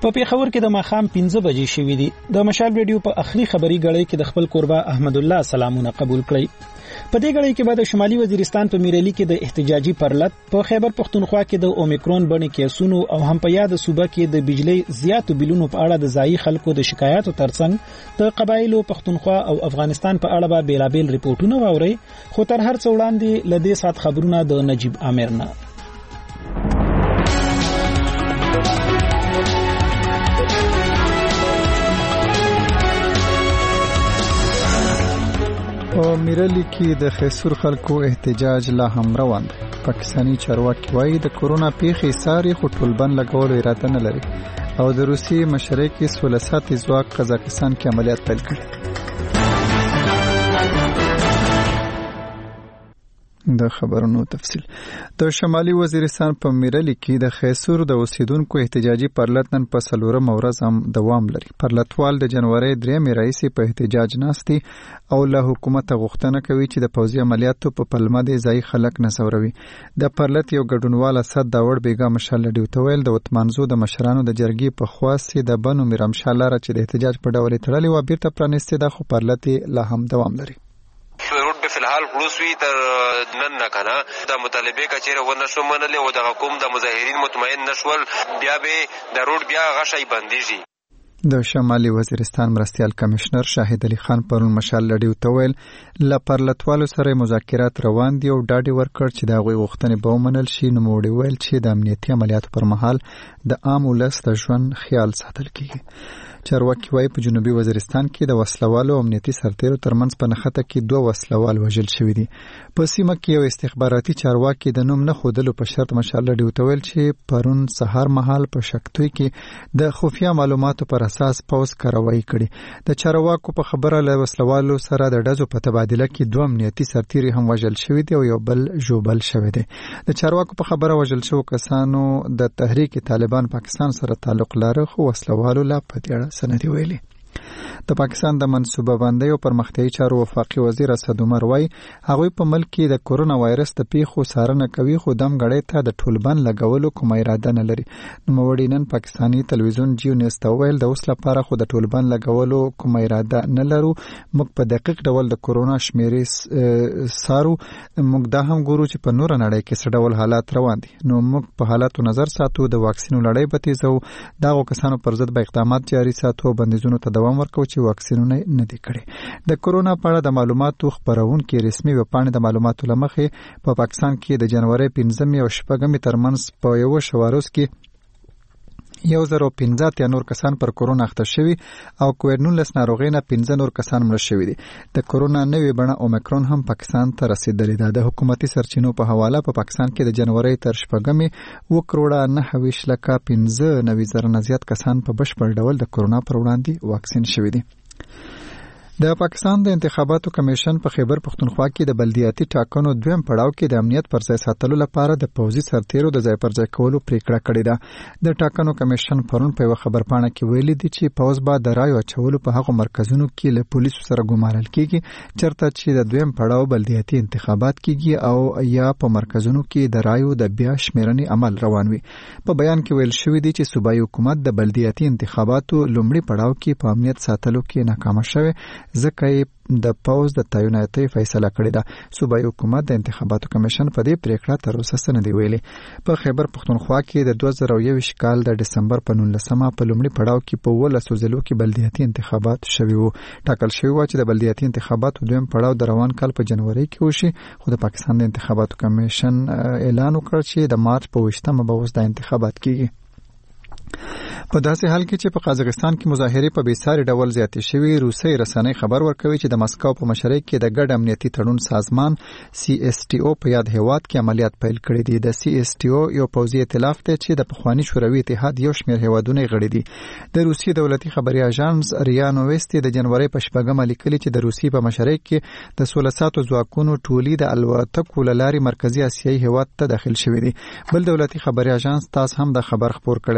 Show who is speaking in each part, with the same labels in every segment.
Speaker 1: په پیښور کې د ماښام 15 بجې شوې دي. د مشال ریډیو په اخري خبري غړې کې د خپل قربا احمد الله سلامونه قبول کړئ. په دې غړې کې به د شمالي وزیرستان په میرلی کې د احتجاجي پرلط، په خیبر پختونخوا کې د اومیکرون بڼې کیسونو او هم په یاد صوبه کې د بجلی زیاتو بلونو په اړه د ځایي خلکو د شکایاتو ترڅنګ د قبایلو پختونخوا او افغانستان په اړه به بیلابل ریپورتونه واوري. خو تر هر څه وړاندې لدې سات خبرونه د نجیب عامر نه.
Speaker 2: په میرلی کې د خیسور خلکو احتجاج لا هم روان دی. پاکستانی چارواکي وایي د کورونا پیښې ساري خو ټولبند لګولو اراده نه لري او د روسي مشرۍ کې 16 ساعتي ځواک قزاقستان کې عملیات پیل کړي. د خبرونو تفصیل. د شمالي وزیرستان په میرلی کې د خیسور د اوسیدونکو احتجاجي پرلط نن په 4 ورځ هم دوام لري. پرلطوال د جنوري 3 رئیسي په احتجاج ناستي او له حکومت غوښتنه کوي چې د پوځي عملیاتو په پلمه د ځای خلک نسوروي. د پرلط یو ګډونوال اسد داوړ بیګا مشال ډیوتویل د وتمنځو د مشرانو د جرګې په خواستې د بنو میرمشال لاره چې د احتجاج په ډول تړلې و بیرته پرانیستي ده، خو پرلط لا هم دوام لري.
Speaker 3: روډ به فلحال خلاص وي تر نن نه کنه د مطالبه کچېره ونه شو منلې او د حکومت د مظاهرین مطمئن نشول، بیا به د روډ بیا غشي بنديږي.
Speaker 2: د شمالي وزیرستان مرستیال کمشنر شاهد علي خان پرون مشال لډیو تویل ل پرلطوالو سره مذاکرات روان دي او ډاډي ورکړ چې دا غوي غوښتنې به ومنل شي. نو موړي ویل چې د امنیتي عملیاتو پر مهال د عام ولس د ژوند خیال ساتل کیږي. چارواکي وايي په جنوبي وزیرستان کې د وسلوالو امنیتي سرتیرو ترمنځ په نخته کې 2 وسلوال وژل شوي دي. په سیمه کې یو استخباراتي چارواکي د نوم نه خودلو په شرط مشال لډیو تویل چې پرون سهار مهال په شکتوي کې د خفیه معلوماتو پر اساس پوز کاروایی کړي. د چارواکو په خبره له وسلوالو سره د ډزو په تبادله کې 2 امنیتي سرتیري هم وژل شوي دي او یو بل ژوبل شوی دی. د چارواکو په خبره وژل شو کسانو د تحریک طالبان پاکستان سره تعلق لري، خو وسلوالو لا پدې سندې ویلي. د پاکستان د منصوبه بندۍ او پرمختیايي چارو وفاقي وزیر اسد عمر وایي هغوی په ملک کې د کورونا وایرس د پیښو څارنه کوي، خو دم غړې ته د ټولبند لګولو کوم اراده نه لري. نوموړي نن پاکستاني تلویزیون جیو نیوز ته ویل د اوس لپاره خو د ټولبند لګولو کوم اراده نه لرو. موږ په دقیق ډول د کورونا شمیرې سارو، موږ دا هم ګورو چې په نور نړۍ کې څه ډول حالات روان دي. نو موږ په حالاتو نظر ساتو، د واکسینو لړۍ به تیزو، دغه کسانو پر ضد به اقدامات جاري ساتو، بندیزونو ته دوام ورکو چې واکسینونه نه دي کړي. د کورونا په اړه د معلوماتو خبرونکو رسمي وبپاڼې د معلوماتو لمخې په پاکستان کې د جنوري 15 او 16 ترمنځ په یو شواروز کې 1015 یا نور کسان پر کورونا اخته شوي او کووډ-19 ناروغۍ نه 15 نور کسان مړه شوي دي. د کورونا نوې بڼه اومیکرون هم پاکستان ته رسیدلې ده. د حکومتي سرچینو په حواله په پاکستان کې د جنوري تر 16 2.9 نه زیات کسان په بشپړ ډول د کورونا پر وړاندې واکسین شوي دي. د پاکستان د انتخاباتو کمیشن په خیبر پختونخوا کې د بلدیاتي ټاکنو دویم پړاو کې د امنیت پر ځای ساتلو لپاره د پوځي سرتیرو د ځای پر ځای کولو پریکړه کړې ده. د ټاکنو کمیشن پرون په یو خبرپاڼه کې ویلي دي چې پوځ به د رایو اچولو په هغو مرکزونو کې له پولیسو سره ګمارل کیږي چېرته چې د دویم پړاو بلدیاتي انتخابات کیږي او یا په مرکزونو کې د رایو د بیا شمیرنې عمل روان وي. په بیان کې ویل شوی دی چې صوبایي حکومت د بلدیاتي انتخاباتو لومړي پړاو کې په امنیت ساتلو کې ناکام شوی، ځکه یې د پوز د تعیناتي فیصله کړې ده. صوبایي حکومت د انتخاباتو کمیشن په دې پریکړه تر اوسه څه نه دی ویلي. په خیبر پختونخوا کې د 2021 کال د دسمبر په 19 په لومړي پړاو کې په 12 ضلعو کې بلدیاتي انتخابات شوي وو. ټاکل شوی و چې د بلدیاتي انتخاباتو دویم پړاو د روان کال په جنوري کې وشي، خو د پاکستان د انتخاباتو کمیشن اعلان وکړ چې د مارچ په 28 به اوس د انتخابات کیږي. په داسې حال کې چې په قزاقستان کې مظاهرې په بیساري ډول زیاتې شوي، روسي رسنۍ خبر ورکوي چې د مسکو په مشرۍ کې د ګډ امنیتي تړون سازمان CSTO په یاد هیواد کې عملیات پیل کړي دي. د CSTO یو پوځي ائتلاف دی چې د پخواني شوروي اتحاد یو شمېر هیوادونه غړي دي. د روسي دولتي خبري اژانس ریا نووستي د جنوري په 16 لیکلي چې د روسي په مشرۍ کې د 16 ساعتو ځواکونو ټولي د الوتکو لاري مرکزی اسیایي هیواد ته داخل شوي دي. بل دولتي خبري اژانس تاس هم د خبر خبر کړی دی.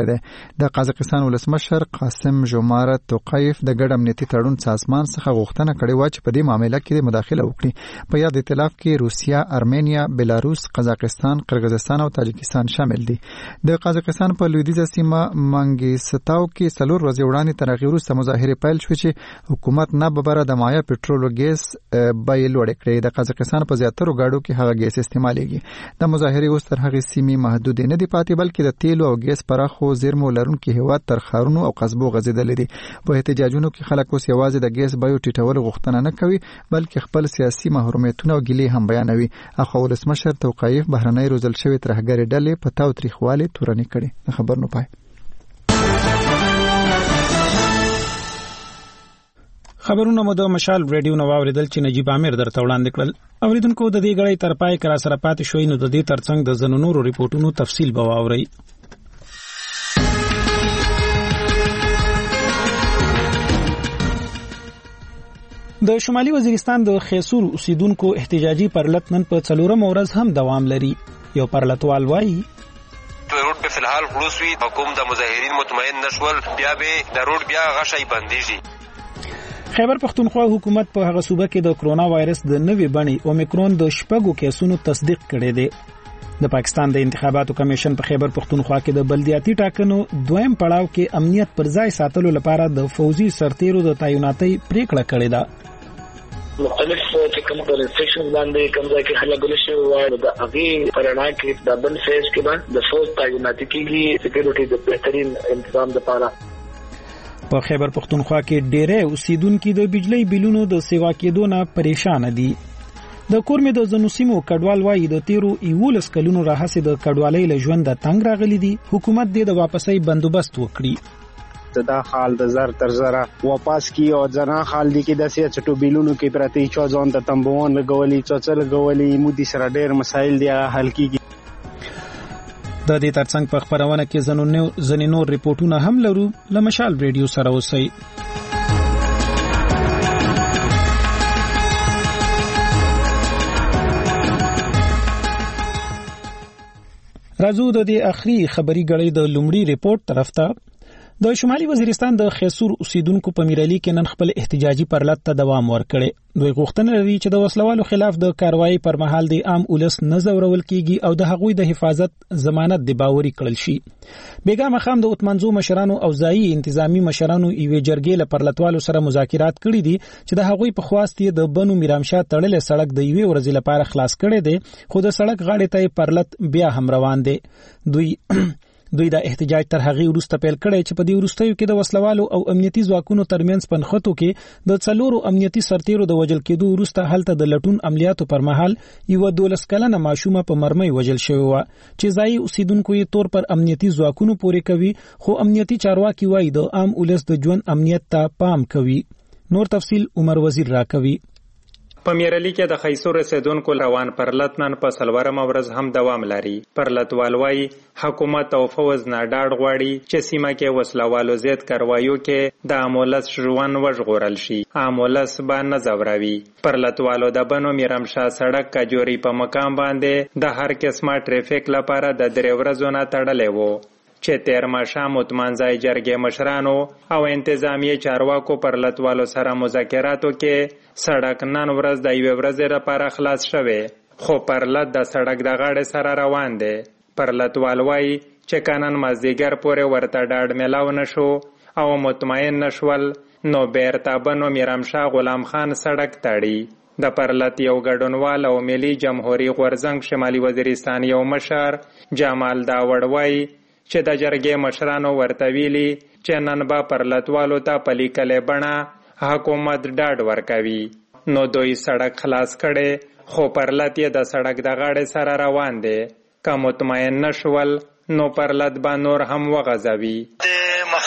Speaker 2: د قازقستان ولسمشر قاسم جومارت توقیف د ګډ امنیتي تړون سازمان څخه غوښتنه کړې و چې په دې معاملې کې مداخله وکړي. په یاد ائتلاف کې روسیا، ارمینیا، بلاروس، قزاقستان، قرغیزستان او تاجکستان شامل دي. د قازقستان په لویدیځه سیمه منګیستاو کې 4 ورځې وړاندې تر هغې وروسته مظاهرې پیل شوې چې حکومت نه ببره د مایع پټرول او ګیس بیې لوړې کړې. د قازقستان په زیاترو ګاډو کې هغه ګیس استعمالېږي. د مظاهرې اوس تر هغې سیمې محدودې نه دي پاتې، بلکې د تیلو او ګیس پراخو زیرمو لرونکي هېواد تر ښارونو او قصبو غځېدلي دي. په احتجاجونو کې خلک اوس یوازې د ګیس بیو ټیټولو غوښتنه نه کوي، بلکې خپل سیاسي محرومیتونه او ګیلې هم بیانوي. اخوا ولسمشر توقیف بهرنۍ روزل شوې ترهګرې ډلې په تاوتریخوالي تورنې کړي. د خبر نو پای.
Speaker 1: خبرونه مو د مشال ریډیو نو واوریدل چې نجیب عامر درته وړاندې کړل. اوریدونکو د دې غړې تر پای کرا سره پاتې شوي نو د دې ترڅنګ د زنو نورو ریپورتونو تفصیل به واورئ. د شمالي وزیرستان د خیسور اوسیدونکو احتجاجي پرلط نن په 4مه ورځ هم دوام لري. یو پرلطوال وایي
Speaker 3: روډ په فلحال خلاص وي، حکومت د مظاهرین مطمئن نشول، بیا به د روډ بیا غشای بنديږي.
Speaker 1: خیبر پختونخوا حکومت په هغه صوبه کې د کرونا وایرس د نوې بڼې اومیکرون د 6 کیسونو تصدیق کړی دی. د پاکستان د انتخاباتو کمیشن په خیبر پختونخوا کې د بلدیاتي ټاکنو دویم پړاو کې امنیت پر ځای ساتلو لپاره د فوجي سرتیرو د تعیناتۍ پریکړه کړې ده.
Speaker 4: مختلف کوم ریسټریکشنز باندې کوم ځای کې هلګل شوی و، د هغې پرانا کې د بل فیز کې باندې د فوج تعیناتي کېږي سکیورټي د بهترین تنظیم لپاره.
Speaker 1: په خیبر پختونخوا کې ډېرې اوسیدونکو د بجلی بیلونو د سیوا کېدو نه پریشان دي. د کورمې د زنوسیمو کډوال وایي د تیرو 11 کلونو راهیسې د کډوالۍ له ژوند د تنګ راغلي دي. حکومت دې د واپسۍ بندوبست وکړي.
Speaker 5: دا حال د زر تر زره واپس کی او ځنا حال دي کې د سیا چټو بیلونو کې پرتی چا ځان ته تنبوان لګولي چا لګولي مودي سره ډېر مسایل دي حل کیږي.
Speaker 1: د دې ترڅنګ په خبرونه کې زنینو ریپورتونه هم لرو. لمشال ریډیو سره اوسئ. راځو د دې اخري خبري غړې د لومړي ریپورت طرف ته. د شمالي وزیرستان د خیسور اوسیدونکو په میرالي کې نن خپل احتجاجي پرلط ته دوام ورکړي. دوی غوښتنه لري چې د وسلوالو خلاف د کاروایی پر مهال د عام اولس نه ځورول کیږي او د هغوی د حفاظت ضمانت د باوري کړل شي. بیګا مخام د اتمنځو مشرانو او ځایي انتظامی مشرانو یوې جرګې له پرلطوالو سره مذاکرات کړي دي چې د هغوی په خواست یې د بنو میرامشاه تړلې سړک د یوې ورځې لپاره خلاص کړي دي، خو د سړک غاړې ته پرلط بیا هم روان دي. دوی دا احتجاج تر هغې وروسته پیل کړی چې په دې وروستیو کې د وسلوالو او امنیتي ځواکونو ترمنځ پنښتو کې د 4 امنیتي سرتیرو د وژل کېدو وروسته هلته د لټون عملیاتو پر مهال یو 12 کلنه ماشومه په مرمۍ وژل شوې وه چې ځایي اوسیدونکو یې تور پر امنیتي ځواکونو پورې کوي، خو امنیتي چارواکي وایي د عام ولس د ژوند امنیت ته پام کوي. نور تفصیل عمر وزیر راکوي.
Speaker 6: په میرالي کې د خیسور رسیدونکو روان پرلط نن په 4مه ورځ هم دوام لري. پرلطوال وایي حکومت او فوج نه ډاډ غواړي چې سیمه کې وسلوالو زیات کاروایو کې د عامولس ژوند وژغورل شي، عامولس به نه ځوروي. پرلطوالو د بنو میرامشاه سړک کجوري په مقام باندې د هر قسمه ټریفیک لپاره د 3 ورځو نه تړلې وو چې تیر ماښام اتمنځای جرګې مشرانو او انتظامیه چارواکو پرلطوالو سره مذاکراتو کې سړک نن ورځ د 1 ورځې لپاره خلاص شوی، خو پرلط د سړک د غاړې سره روان دی. پرلطوال وایي چې کنن مازدیګر پورې ورته ډاډ میلاو نشو او مطمئن نشول نو بیرته بنو میرامشاه غلام خان سړک تړي. د پرلط یو ګډونوال او ملي جمهوریت غورځنګ شمالي وزیرستان یو مشر جمال داوړ وایي چې د جرګې مشرانو ورته ویلي چې نن به پرلطوالو ته په لیکلې بڼه حکومت ډاډ ورکوي، نو دوی سړک خلاص کړي، خو پرلط یې د سړک د غاړې سره روان دی. که مطمئن نشول نو پرلط به نور هم وغځوي.
Speaker 7: د مخام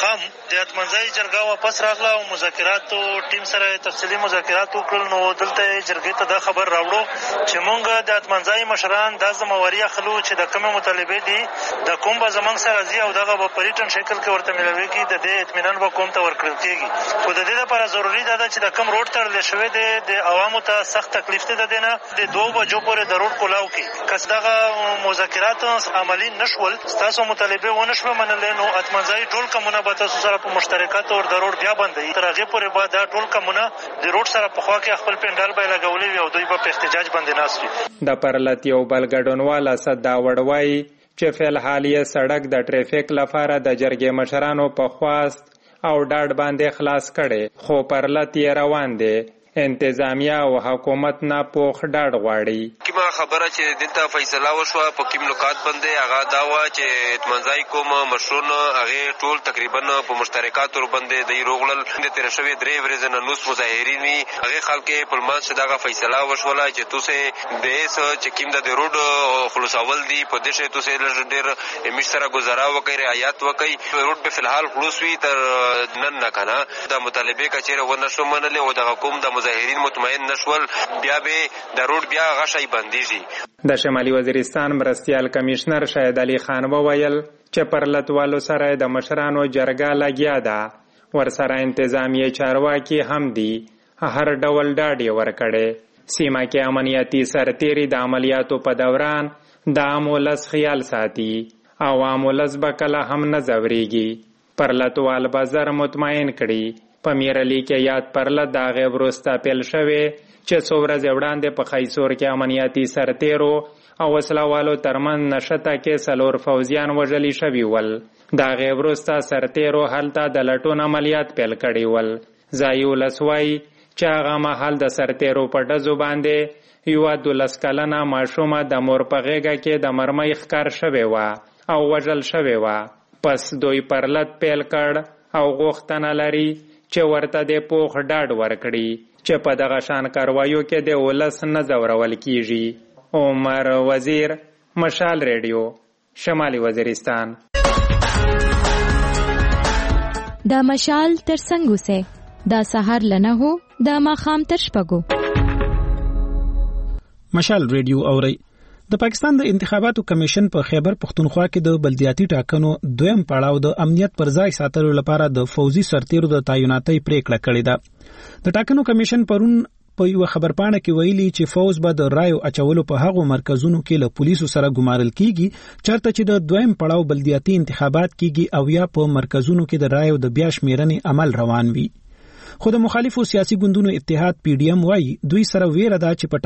Speaker 7: د اتمنځای جرګه واپس راغله او مذاکراتو ټیم سره تفصیلي مذاکرات وکړل. نو دلته جرګې ته دا خبر راوړو چې موږ د اتمنځای مشران دا ذمواري اخلو چې د کومې مطالبې دي د کوم به زموږ سره ځي او دغه به په ریټن شکل کې ورته ملوېږي، د دې اطمینان به کوم ته ورکړل کېږي. خو د دې لپاره ضروري دا ده چې د کوم روډ تړلی شوی دی د عوامو ته سخت تکلیف دی د دې نه د 2 بجو پورې د روډ کولاو کړي. که دغه مذاکرات عملي نه شول، ستاسو مطالبې ونه شوه منلی، نو اتمنځای ټول کمونه به تاسو سره په مشترکه طور د روډ بیا بندوي. تر هغې پورې به دا ټول کمونه د روډ سره په خوا کې خپل پنډال به یې لګولی وي او دوی به په احتجاج باندې ناست وي.
Speaker 6: د پرلت یو بل ګډونوال اسد داوړ وایي چې فلحال یې سړک د ټریفیک لپاره د جرګې مشرانو په خواست او ډاډ باندې خلاص کړي، خو پرلت یې روان دی. انتظامیه او حکومت نه پوخ ډاډ غواړي.
Speaker 3: کومه خبره چې دلته فیصله وشوه په کوم نکات باندې هغه دا وه چې اتمنځای کوم مشرون هغې ټول تقریبا په مشترکاتو باندې د روغلل د تېره شوې 3 ورځې نه نوس مظاهرین وي. هغې خلک یې په لمانځ چې دغه فیصله وشوله چې توسې د ایس چې کوم د روډ خلاصول دي په دې شی توسې لږ ډېر امیش سره ګزاره وکړي، رعایت وکړي. روډ به فلحال خلاص وي تر نن نه که نه د مطالبې که چېرې ونه شو منلې او دغه کوم د مظاهرین مطمئن نشول، بیا به د روډ بیا غشی بندیږي.
Speaker 6: د شمالي وزیرستان مرستیال کمیشنر شاهد علي خان وویل چې پرلتوالو سره د مشرانو جرګه لګیا ده، ورسره انتظامیه چارواکي هم دي، هر ډول ډاډ یې ورکړی. سیمه کې امنیتي سرتیري د عملیاتو په دوران د عام ولس خیال ساتي او عام ولس به کله هم نه ځورېږي. پرلتوال به زر مطمئن کړي. په میرعلي کې یاد پرلت د هغې وروسته پیل شوی چې څو ورځې وړاندې په خیسور کې امنیتي سرتیرو او وسلهوالو ترمنځ نښته کې 4 فوجیان وژلي شوي ول. د هغې وروسته سرتیرو هلته د لټون عملیات پیل کړي ول. ځایي ولس وایي چې هغه مهال د سرتیرو په ډزو باندې یوه 12 کلنه ماشومه د مور په غېږه کې د مرمۍ ښکار شوې وه او وژل شوې وه. پس دوی پرلت پیل کړ او غوښتنه لري چې ورته د پوخ ډاډ ورکړي چې په دغه شان کاروایو کې د ولس نه ځورول کیږي. عمر وزیر، مشال ریډیو، شمالي وزیرستان.
Speaker 8: دا مشال تر څنګه سه دا سحر لنه هو دا ماخام تر شپږو.
Speaker 1: مشال ریډیو اوري. د پاکستان د انتخاباتو کمیشن په خیبر پختونخوا کې د بلدیاتي ټاکنو دویم پړاو د امنیت پر ځای ساتلو لپاره د فوزي سرتیرو د تعیناتۍ پریکړه کړې ده. د ټاکنو کمیشن پرون په یو خبرپاڼه کې ویلي چې فوز به د رایو اچولو په هغو مرکزونو کې له پولیسو سره ګمارل کیږي چېرته چې د دویم پړاو بلدیاتي انتخابات کیږي او یا په مرکزونو کې د رایو د بیا شمیرنې عمل روان وي. خو د مخالفو سیاسي ګوندونو اتحاد پی ډی ایم وایي دوی سره ویره ده چې په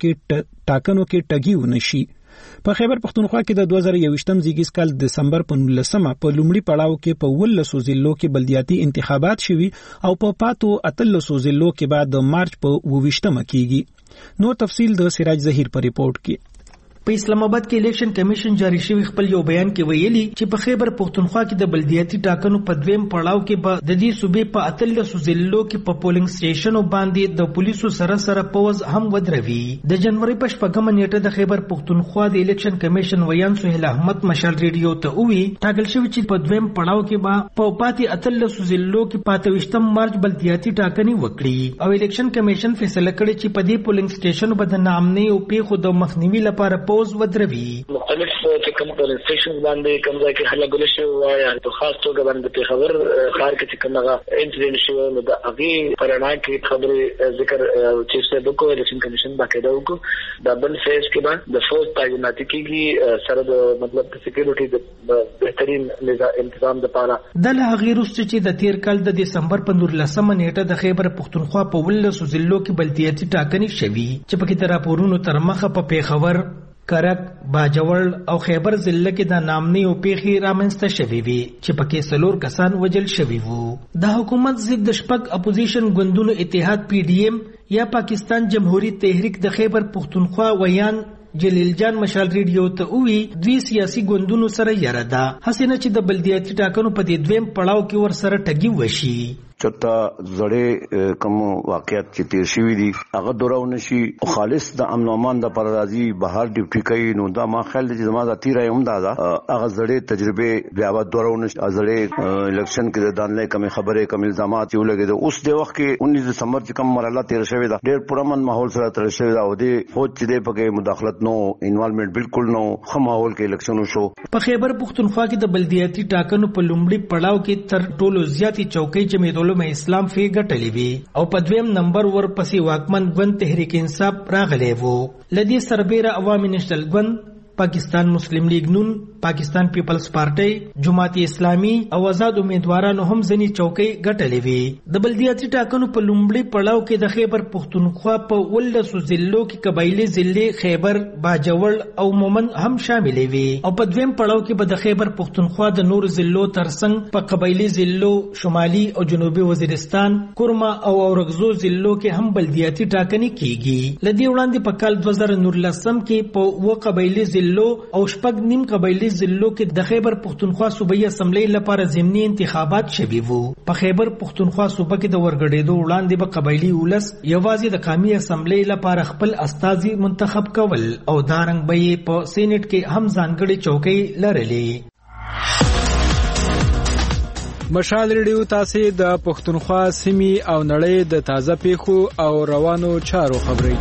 Speaker 1: ټاکنو کې ټګي ونشي. په خیبر پختونخوا کې د 2021 زیږیز کال دسمبر په 19 په لومړي پړاو کې په 19 ضلعو کې بلدیاتي انتخابات شوي او په پاتو 13 ضلعو کې بعد د مارچ په 28 کېږي. نو تفصیل د سراج ظهیر په ریپورت کې.
Speaker 9: په اسلام آباد کې الیکشن کمیشن جاری شوی خپل یو بیان کې ویلي چې په خیبر پختونخوا کې د بلدیاتي ټاکنو په دویم پړاو کې به د دې صوبې په 13 ضلعو کې په پولینګ سټیشنو باندې د پولیسو سره پوز هم ودروي. د جنوري په 8 نیټه د خیبر پختونخوا د الیکشن کمیشن ویان سهیل احمد مشال ریډیو ته وی ټاکل شوی چې په دویم پړاو کې به په پاتې 13 ضلعو کې 25 مارچ بلدیاتي ټاکنې وکړي او الیکشن کمیشن فیصله کړې چې په دې پولینګ سټیشنو به د ناامنۍ او پیښو د مخنیوي لپاره پوز ودروي.
Speaker 4: مختلف چې کوم پولینګ سټیشن باندې کوم ځای کې هله ګل شو وایي په خاص توګه باندې په خبر خار کې کوم هغه انسیډنټ شو نو د هغه پرانا کې خبره ذکر چیف صاحب کو الیکشن کمیشن باقاعده وکړو د بل فیز کې باندې د فوز تعیناتي کېږي سره د مطلب سکیورټي د بهترین تنظیم د پاره
Speaker 9: د هغه وروسته چې د تیر کال د دسمبر په 19 نیټه د خیبر پختونخوا په 19 ضلعو کې بلدیاتي ټاکنې شوي چې پکې د راپورونو تر مخه په پیښور، کرک، باجوړ او خیبر ضلع کې د نامنۍ او پیښې رامنځته شوې وي چې پکې 4 کسان وژل شوي وو. د حکومت ضد د شپږ اپوزیشن ګوندونو اتحاد پی ډی ایم یا پاکستان جمهوریت تحریک د خیبر پختونخوا ویان جلیل جان مشال ریډیو ته وی دوی سیاسي ګوندونو سره یاره ده هسې نه چې د بلدیاتي ټاکنو په دې دویم پړاو کې ور سره ټګي وشي.
Speaker 10: چرته زړې کوم واقعیت چې تیر شوی دي هغه دورونه شي خالص د امن او امان د پرازي بهر ډیوټي کوي نو دا ما خیال دي چې زما د تیرای هم دا هغه زړې تجربه بیا و دورونه زړې الیکشن کې د دانلې کوم خبره کوم الزامات یو لګي اوس د وخت کې 19 دسمبر چې کوم مرحله تیر شوی دا ډېر پرامن ماحول سره تیر شوی دا او د فوج چې د پکې مداخلت نو انوالومنت بالکل نو خو ماحول کې الیکشن وشو
Speaker 9: په خیبر پختونخوا کې د بلدیاتي ټاکنو په لومړي پړاو کې تر ټولو زیاتې چوکۍ جمعیت علماء اسلام فی ګټلې وي او په دویم نمبر ورپسې واکمن ګوند تحریک انصاف راغلی وو. لدی سربیره عوامي نېشنل ګوند، پاکستان مسلم لیگ نون، پاکستان پیپلز پارټي، جماعت اسلامي او آزاد امیدوارانو هم ځنی چوکۍ ګټلې وي. د بلدیاتي ټاکنو په لومړي پړاو کې د خیبر پختونخوا په 19 ضلعو کې قبایلی ضلع خیبر، باجوړ او مومند هم شاملې وي او په دویم پړاو کې به د خیبر پختونخوا د نور ضلعو ترڅنګ په قبایلی ضلعو شمالي او جنوبي وزیرستان، کورما او اورغزو ضلعو کې هم بلدیاتي ټاکنې کیږي. لدی وړاندې په کال 2019 کې په و قبایلی ضلعو او شپږ نیم قبایلی ضلعو کې د خیبر پختونخوا صوبایي اسمبلی لپاره ضمني انتخابات شوي وو. په خیبر پختونخوا صوبه کې د ورګډېدو وړاندې به قبایلی ولس یوازې د قومي اسمبلی لپاره خپل استازي منتخب کول او دارنګ به یې په سینټ کې هم ځانګړي چوکۍ لرلې.
Speaker 11: مشال ریډیو تاسو د پښتونخوا سیمې او نړۍ د تازه پیښو او روانو چارو خبري.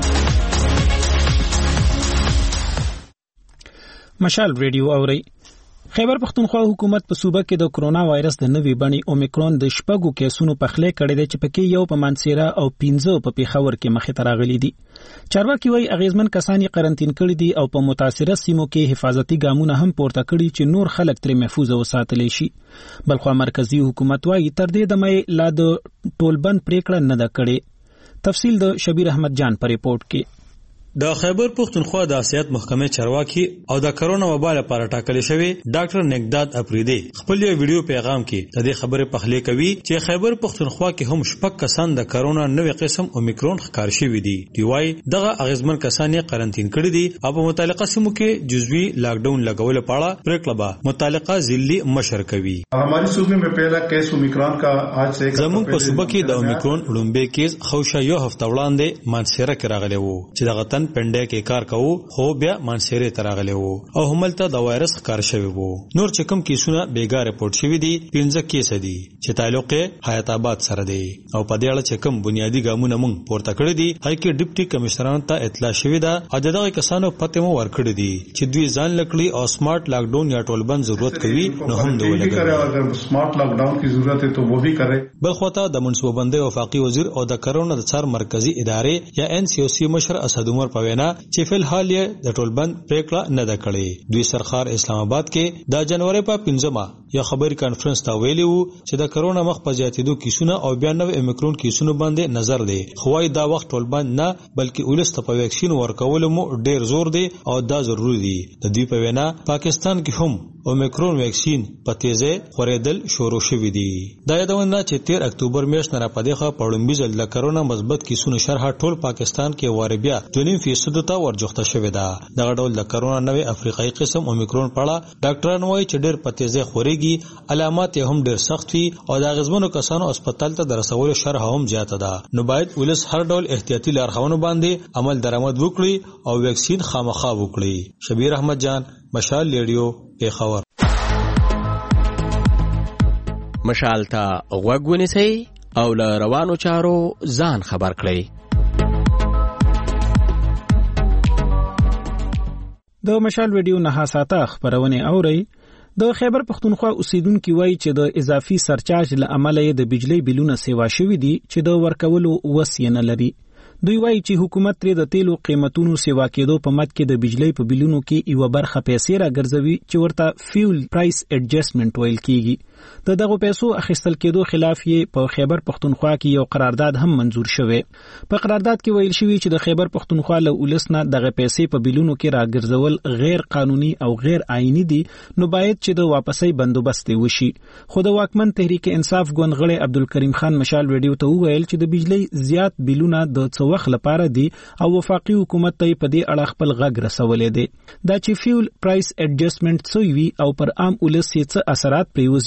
Speaker 1: مشال ریډیو اوري. خیبر پختونخوا حکومت په صوبه کې د کرونا وایرس د نوې بڼې اومیکرون د شپږو کیسونو په خله کړي دي چې پکې یو په مانسیرا او 15 په پیښور کې مخې ته راغلي دي. چارواکي وايي اغیزمن کسان یې قرنټین کړي دي او په متاثره سیمو کې حفاظتي ګامونه هم پورته کړي چې نور خلک ترې محفوظ وساتل شي. بلخو مرکزی حکومت وايي تر دې دمه لا د ټولبند پریکړه نه ده کړې. تفصیل د شبیر احمد جان په ریپورت کې.
Speaker 12: د خیبر پختونخوا د اسیات محکمې چارواکي او د کرونا وبا لپاره ټاکل شوی ډاکټر نگداد اپریدي خپل یو ویډیو پیغام کې د دې خبرې پخلی کوي چې خیبر پختونخوا کې هم شپږ کسان د کرونا نوې قسم اومیکرون ښکار شوی دي. دی وايي دغه اغیزمن کسان یې قرنټین کړي دي او په متعلقه سیمو کې جزوی لاک ډاون لګول پاړه پریکړه به متعلقه ضلعي مشر کوي.
Speaker 13: हमारी सूबे में पहला केस ओमिक्रॉन का आज से
Speaker 12: زموږ په صوبه کې د اومیکرون لومبه کیس خوشا یو هفته وړاندې مانسیرا کې راغلی وو چې دغه پنده کې کار کوو خو بیا مانسیره تراغلی وو او هملته د وایرس ښکار شوی وو. نور چې کوم کیسونه بیګا رپورټ شوی دي 15 کیس دي چې تعلق حیات آباد سره دی او په دې اړه چې کوم بنیادی ګامونه موږ پورته کړی دي هغه کې ډیپټي کمشنرانو ته اطلاع شوی ده او دغه کسانو پته مو ورکړی دي چې دوی ځان لکړي او سمارټ لاک ډاون یا ټولبند ضرورت کوي نو هم دوی لګوي
Speaker 13: اگر سمارټ لاک ډاون کی ضرورت ہے تو وہ بھی کرے.
Speaker 12: بل خواته د منصوببندۍ وفاقي وزیر او د کرونا د څار مرکزی ادارې یا NCOC مشر اسد عمر پوینا چې فل حال یې د ټولبند پریکړه نه ده کړې. دوی سرخار اسلام آباد کې د جنوري په 15مه یو خبري کانفرنس ته ویلي وو چې د کرونا مخ په زیاتېدو کیسونه او بیا نو اومیکرون کیسونو باندې نظر دی خو دا وخت ټولبند نه بلکې ولست په ویکسین ورکول مو ډیر زور دی او دا ضروری دی. د دې په وینا پاکستان کې هم اومیکرون ویکسین په تیزه خورېدل شروع شوې دي. دا یادونه چې 13 اکتوبر میاشت نه راپدېخه پړومبي ځل د کرونا مثبت کیسونو شرح ټول پاکستان کې واربیا 2.5% ته ورجوخته شوې ده. دغه ډول د کرونا نوې افریقایي قسم اومیکرون پړه ډاکټران وایي چې ډېر په تیزه خوريږي، علامات یې هم ډېر سخت وي او د غزمنو کسانو هسپتال ته درسول شرح هم زیاته ده. نو باید ولس هر ډول احتیاطي لارښوونو باندې عمل درآمد وکړي او ویکسین خامخا وکړي. شبیر احمد جان، مشال ریډیو، پیښور.
Speaker 14: مشال ته غوږ ونیسئ او له روانو چارو ځان خبر کړئ.
Speaker 1: د مشال ویډیو نه ساته خبرونه اوري. د خیبر پختونخوا اوسیدونکو وایي چې د اضافي سرچارج له امله د بجلی بلونه سیوا شوي دي چې د ورکولو وسیه نه لري. دوی وایي چې حکومت ترې د تیلو قیمتونو سیوا کېدو په مد کې د بجلی په بلونو کې یو برخه پیسې راګرځوي چې ورته فیول پرایس ایڈجسټمنټ ویل کیږي. د دغه پیسو اخیستل کېدو خلاف یې په خیبر پختونخوا کې یو قرارداد هم منزور شوی. په قرارداد کې ویل شوی چې د خیبر پختونخوا له ولس نه دغه پیسې په بلونو کې راګرځول غیر قانوني او غیر آئینی دي، نو باید چې د واپسۍ بندوبست وشي. خو د واکمن تحریک انصاف ګوند غړی عبدالکریم خان مشال ویډیو ته وویل چې د بجلی زیات بلونه د څه وخت لپاره دي او وفاقي حکومت ته په دې اړه خپل غږ رسولې دي. دا چې فیول پرایس ایڈجسټمنټ څه وي او پر عام ولس یې څه اثرات پریوزي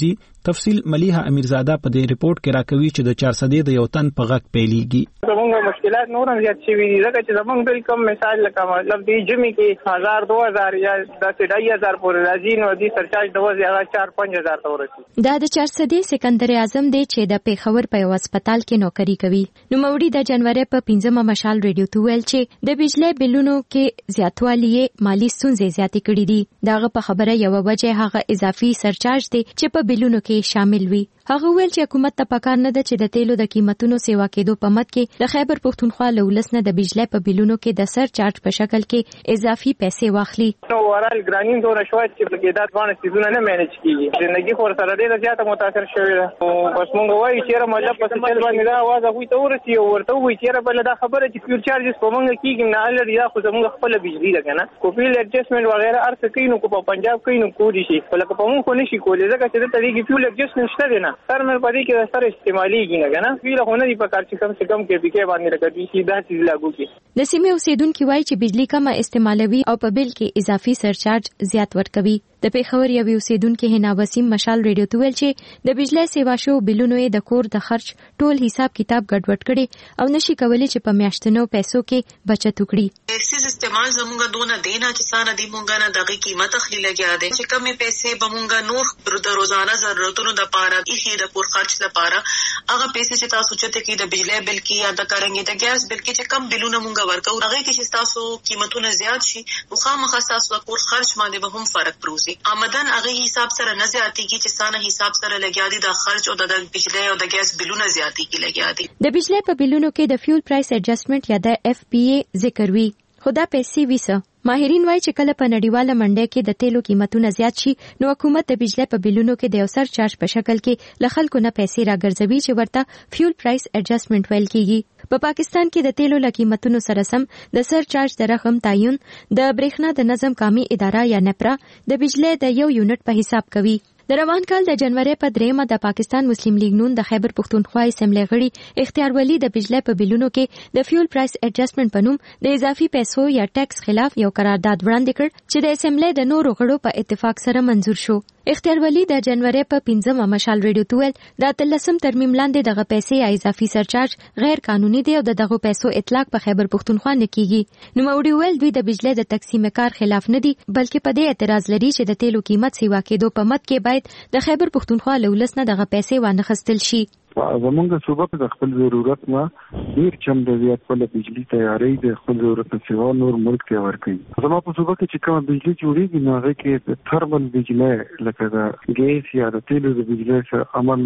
Speaker 1: تفصیل ملیحه امیرزاده په دې ریپورت کې راکوي چې د 400 د یو تن په غږ پیلېږي.
Speaker 15: زموږ مشکلات نور هم زیات شوي دي ځکه چې زموږ بل کوم مثال لکه مطلب دی جمی کې 1000-2000 یا 10,000 پورې راځي نو دې سرچارج د وځي هغه 4-5,000 ته ورسي.
Speaker 8: دا د 400 سکندر اعظم دی چې د پیښور په یو هسپتال کې نوکری کوي. نو موري د جنوري په 15مه مشال ریډیو ته ویل چې د بجلی بلونو کې زیاتوالی مالی ستونزې زیاتې کړې دي. داغه په خبره یو وجه هغه اضافي سرچارج دی چې په بلونو کې شامل وي. هغه ویل چې حکومت ته پکار نه ده چې د تیلو د قیمتونو سیوا کېدو په مد کې د خیبر پښتونخوا له ولس نه د بجلی په بلونو کې د سرچارج په شکل کې اضافي پیسې واخلي.
Speaker 15: نو ورال ګرانین دونه شوی چې په کې دا باندې سيزونه نه مینج کیږي. ژوندۍ خور سره ډېر زیاته متاثر شوی ده. بس مونږ وایو چې مطلب په څه باندې دا आवाज هغه ته ورسي او ورته وایي چې بل دا خبره چې فیوچر چارجز په مونږ کېږي نه الری دا خو زموږ خپل بجلی ده کنه. کوپیل ایڈجسټمنټ وغیرہ ارڅ کینو کو په پنجاب کینو کولی شي ولکه په مونږ خو نشي کولای ځکه چې د طریقې فیول ایڈجسټمنټ شته نه تر مې پدې کې سره استعماليږي نه کنه. فیل خو نه دی په کار چې کم سے کم کې بکې باندې راکړي شي دا چیز لاګو کی.
Speaker 8: د سیمې اوسیدونکو وایي چې بجلی کمه استعمالوي او په بل کې اضافي سرچارج زیات ورکوي. د پیښور یو اوسیدونکو هنا وسیم مشال ریډیو ته ویل چې د بجلی سیوا شو بلونو د کور د خرچ ټول حساب کتاب ګډوډ کړي او نشي کولای چې په میاشتنو پیسو کې بچت وکړي.
Speaker 16: سیس استعمال زموږه دونه دینا چې سانه دی مونږه نه دغه قیمت اخلي لګیا دي چې کمې پیسې به مونږه نور د روزانه ضرورتونو د پاره هي د کور خرچ لپاره هغه پیسې چې تاسو چته کې د بجلی بل کې یا د کارنګي د ګیس بل کې چې کم بلونه مونږه ورکو هغه کې چې تاسو قیمتونه زیات شي نو خامخا تاسو د کور خرچ باندې به هم فرق پروزي. آمدن هغه حساب سره نه زیاتېږي چې سانه حساب سره لګیا دي د خرچ او د بجلی او د ګیس بلونه زیاتېږي لګیا دي.
Speaker 8: د بجلی په بلونو کې د فیول پرایس ایڈجسټمنټ یا د FPA ذکر وی خدا پیسې ویسه. ماهرین وایي چې کله په نړیواله منډه کې د تیلو قیمتونه زیات شي نو حکومت د بجلی په بلونو کې د یو سرچارج په شکل کې له خلکو نه پیسې راګرځوي چې ورته فیول پرایس ایڈجسټمنټ ویل کیږي. په پاکستان کې د تیلو له قیمتونو سره سم د سرچارج د رقم تعین د برېښنا د نظم قامي اداره یا نپرا د بجلی د یو یونټ په حساب کوي. د روان کال د جنوري په 3مه د پاکستان مسلم لیگ نون د خیبر پښتونخوا اسمبلی غړي اختیار ولی د بجلی په بلونو کې د فیول پرایس ایڈجسټمنټ په نوم د اضافي پیسو یا ټیکس خلاف یو قرارداد وړاندې کړ چې د اسمبلی د نورو غړو په اتفاق سره منزور شو. اختیار ولی د جنوري په 15مه مشال ریډیو ته ویل د 13 ترمیم لاندې دغه پیسې یا اضافي سرچارج غیر قانوني دي او دغه پیسو اطلاق په خیبر پښتونخوا نه کیږي. نو موري ویل دوی د بجلی د تقسیم کار خلاف نه دي بلکې په دې اعتراض لري چې د تیلو قیمت سیوا کېدو په مد کې د خیبر پښتونخوا له ولس نه دغه پیسې وانه خستل شي.
Speaker 17: زمونږ صوبه په خپل ضرورت نه ډیر چم د زیات په بجلی تیاری د خپل ضرورت سیوا نور ملک ته ورکړي. زموږ په صوبه کې چې کوم بجلی جوړیږي نو هغه کې د ترمل بجلی لکه د ګیس یا د تیلو د بجلی سره عمل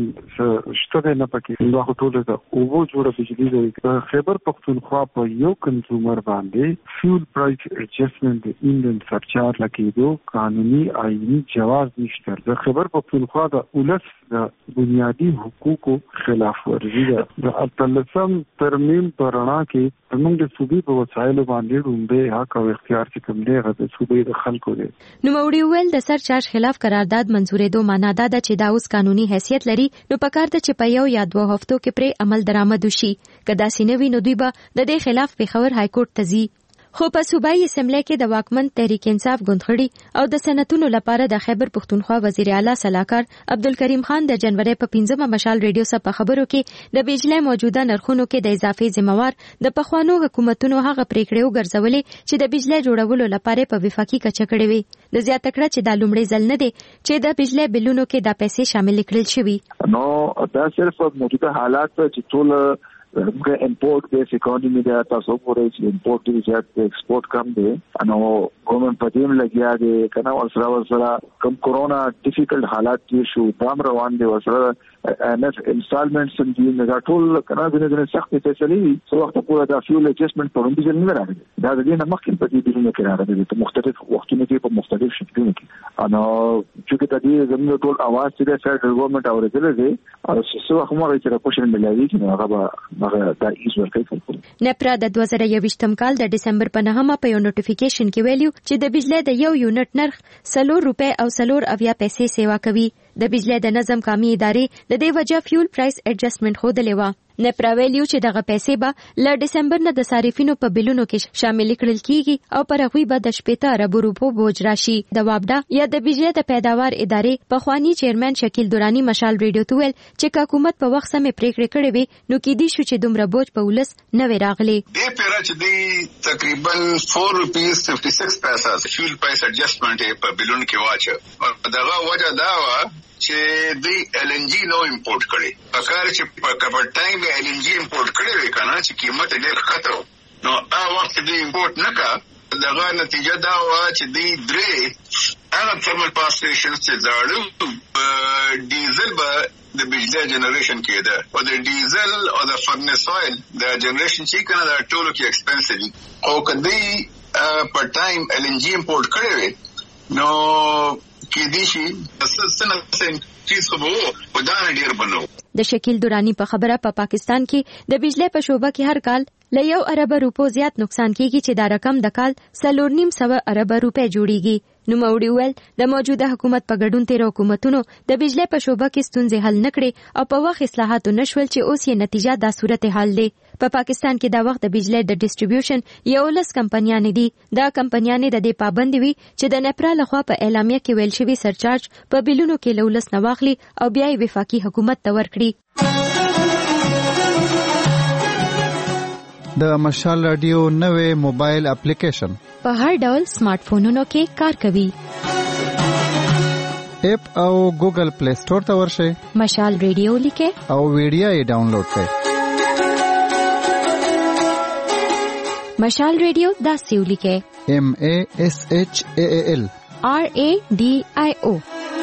Speaker 17: شته نه پکې نو ټول د اوبو جوړه بجلی د خیبر پښتونخوا په یو کنزومر باندې فیول پرایس ایڈجسټمنټ د انډین سرچارج لکېدو قانوني آئینی جواز نشته. د خیبر پښتونخوا د ولس د بنیادی حقوقو خلاف ورزي ده. د 13 ترمیم پرانا کې موږ د صوبې په وسایلو باندې رومبه حق او اختیار چې کوم دی هغه د صوبې د خلکو دی.
Speaker 8: نو موري ویل د سرچارج خلاف قرارداد منزورېدو معنا دا ده چې دا اوس قانوني حیثیت لري نو پکار ده چې په یو یا 2 هفتو کې پرې عمل درآمد وشي. کدا سینوي نو دوی به د دې خلاف پیښور های کورټ ته ځي. خو په صوبایي اسمبلی کې د واکمن تحریک انصاف غونډړي او د سنتونو لپاره د خیبر پښتونخوا وزیر اعلی صلاحکار عبدالکریم خان د جنوري په 15مه مشال ریډیو سره په خبرو کې د بجلی موجوده نرخونو کې د اضافي ذمہوار د پخوانو حکومتونو هغه پریکړې وګرځولې چې د بجلی جوړولو لپاره په وفاقي کچه کړې وي. د زیاته کړه چې د لومړي ځل نه دی چې د بجلی بلونو کې د پیسې شامل کړل شوي.
Speaker 18: نو دا صرف موجوده حالات چې ټول موږ امپورټ بیس اکانومي دا تاسو ګورئ چې امپورټ دی زیات ایکسپورټ کم دی نو ګورنمنت په دې لګیا دی کنه ورسره کم کورونا ډیفیکلټ حالات کې شو دام روان دي ورسره NF انسټالمنټس دي نه ټول کنه د سخت فیصلې څو وخت پورې دا فیول ایڈجسټمنټ په وړاندې نه راغلی. دا د دې نه مخکې په دې ډیرونه کې راغلی په مختلف وختونو کې په مختلف شکلونو کې نو چې د دې زموږ ټول اواز چې د فدرال ګورنمنت اورېدل دي او څه وخت مو راځي راپوښتنه ملایي چې هغه دا ایز ورکړي.
Speaker 8: نپرا د 2021م کال د دسمبر په 9مه په یو نوټیفیکیشن کې ویلو چې د بجلی د یو یونټ نرخ 4 روپے او 4 اویا پیسې سیوا کوي. د بجلی د نظم قامي ادارې د دې وجه فیول پرایس ایڈجسټمنټ خودلې و. نپرا ویلیو چې دغه پیسې به له ډسمبر نه د صارفینو په بلونو کې شامل کړل کیږي او پر هغوی به د 80 ارب روپو بوج راشي. د وابډا یا د بجلی د پیداوار ادارې په خوانی چیرمن شکیل دورانی مشال ریډیو ته ویل چې حکومت په وخت سمې پریکړې کړې وي نو کې دي شو چې دومره بوج په ولس نه وي راغلي.
Speaker 19: دې پیرا چې دی تقریبا 4.56 پیسې فیول پرایس ایڈجسټمنټ په بلون کې واچ او دغه وجه دا و چې دی LNG نو امپورټ کړي پکار چې په کبر ټایم LNG امپورټ کړي وي کنه چې قیمت ډېر ښه نو هغه وخت دی امپورټ نه کا دغه نتیجه دا و چې دی درې هغه ترمل پاور سټیشنز چې زاړه ډیزل به د بجلی جنریشن کېده او د ډیزل او د فرنس اویل د جنریشن چې کنه دا ټولو کې ایکسپنسیو او کدی په ټایم LNG امپورټ کړي وي نو کې دي شي سنه چیز خو په دانه ډیر بنو.
Speaker 8: د شکیل دورانی په خبره په پاکستان کې د بجلی په شوبه کې هر کال له 1 ارب روپو زیات نقصان کیږي چې دا رقم د کال 4.5 ارب روپے جوړیږي. نو موړي ول د موجوده حکومت په ګډون تیر حکومتونو د بجلی په شوبه کې ستونزې حل نکړي او په وخت اصلاحات نشول چې اوس یې نتیجه د صورتحال دی. په پاکستان کې دا وخت د بجلی د ډیسټریبیوشن 11 کمپنیانې دي. دا کمپنیانې د دې پابند وي چې د نپرا لخوا په اعلامیه کې ویل شوی سرچارج په بلونو کې لولس نه واخلي او بیا یې وفاقي حکومت ته ورکړي.
Speaker 2: د مشال رادیو نوې موبایل اپلیکیشن
Speaker 8: په هر ډول سمارټ فونونو کې کار کوي.
Speaker 2: اپ او ګوګل پلی سٹور ته ورشئ،
Speaker 8: مشال رادیو لیکئ
Speaker 2: او ویډیو یې ډاونلوډ کړئ.
Speaker 8: مشال رادیو داسې ولیکئ
Speaker 2: MASHAAL
Speaker 8: RADIO.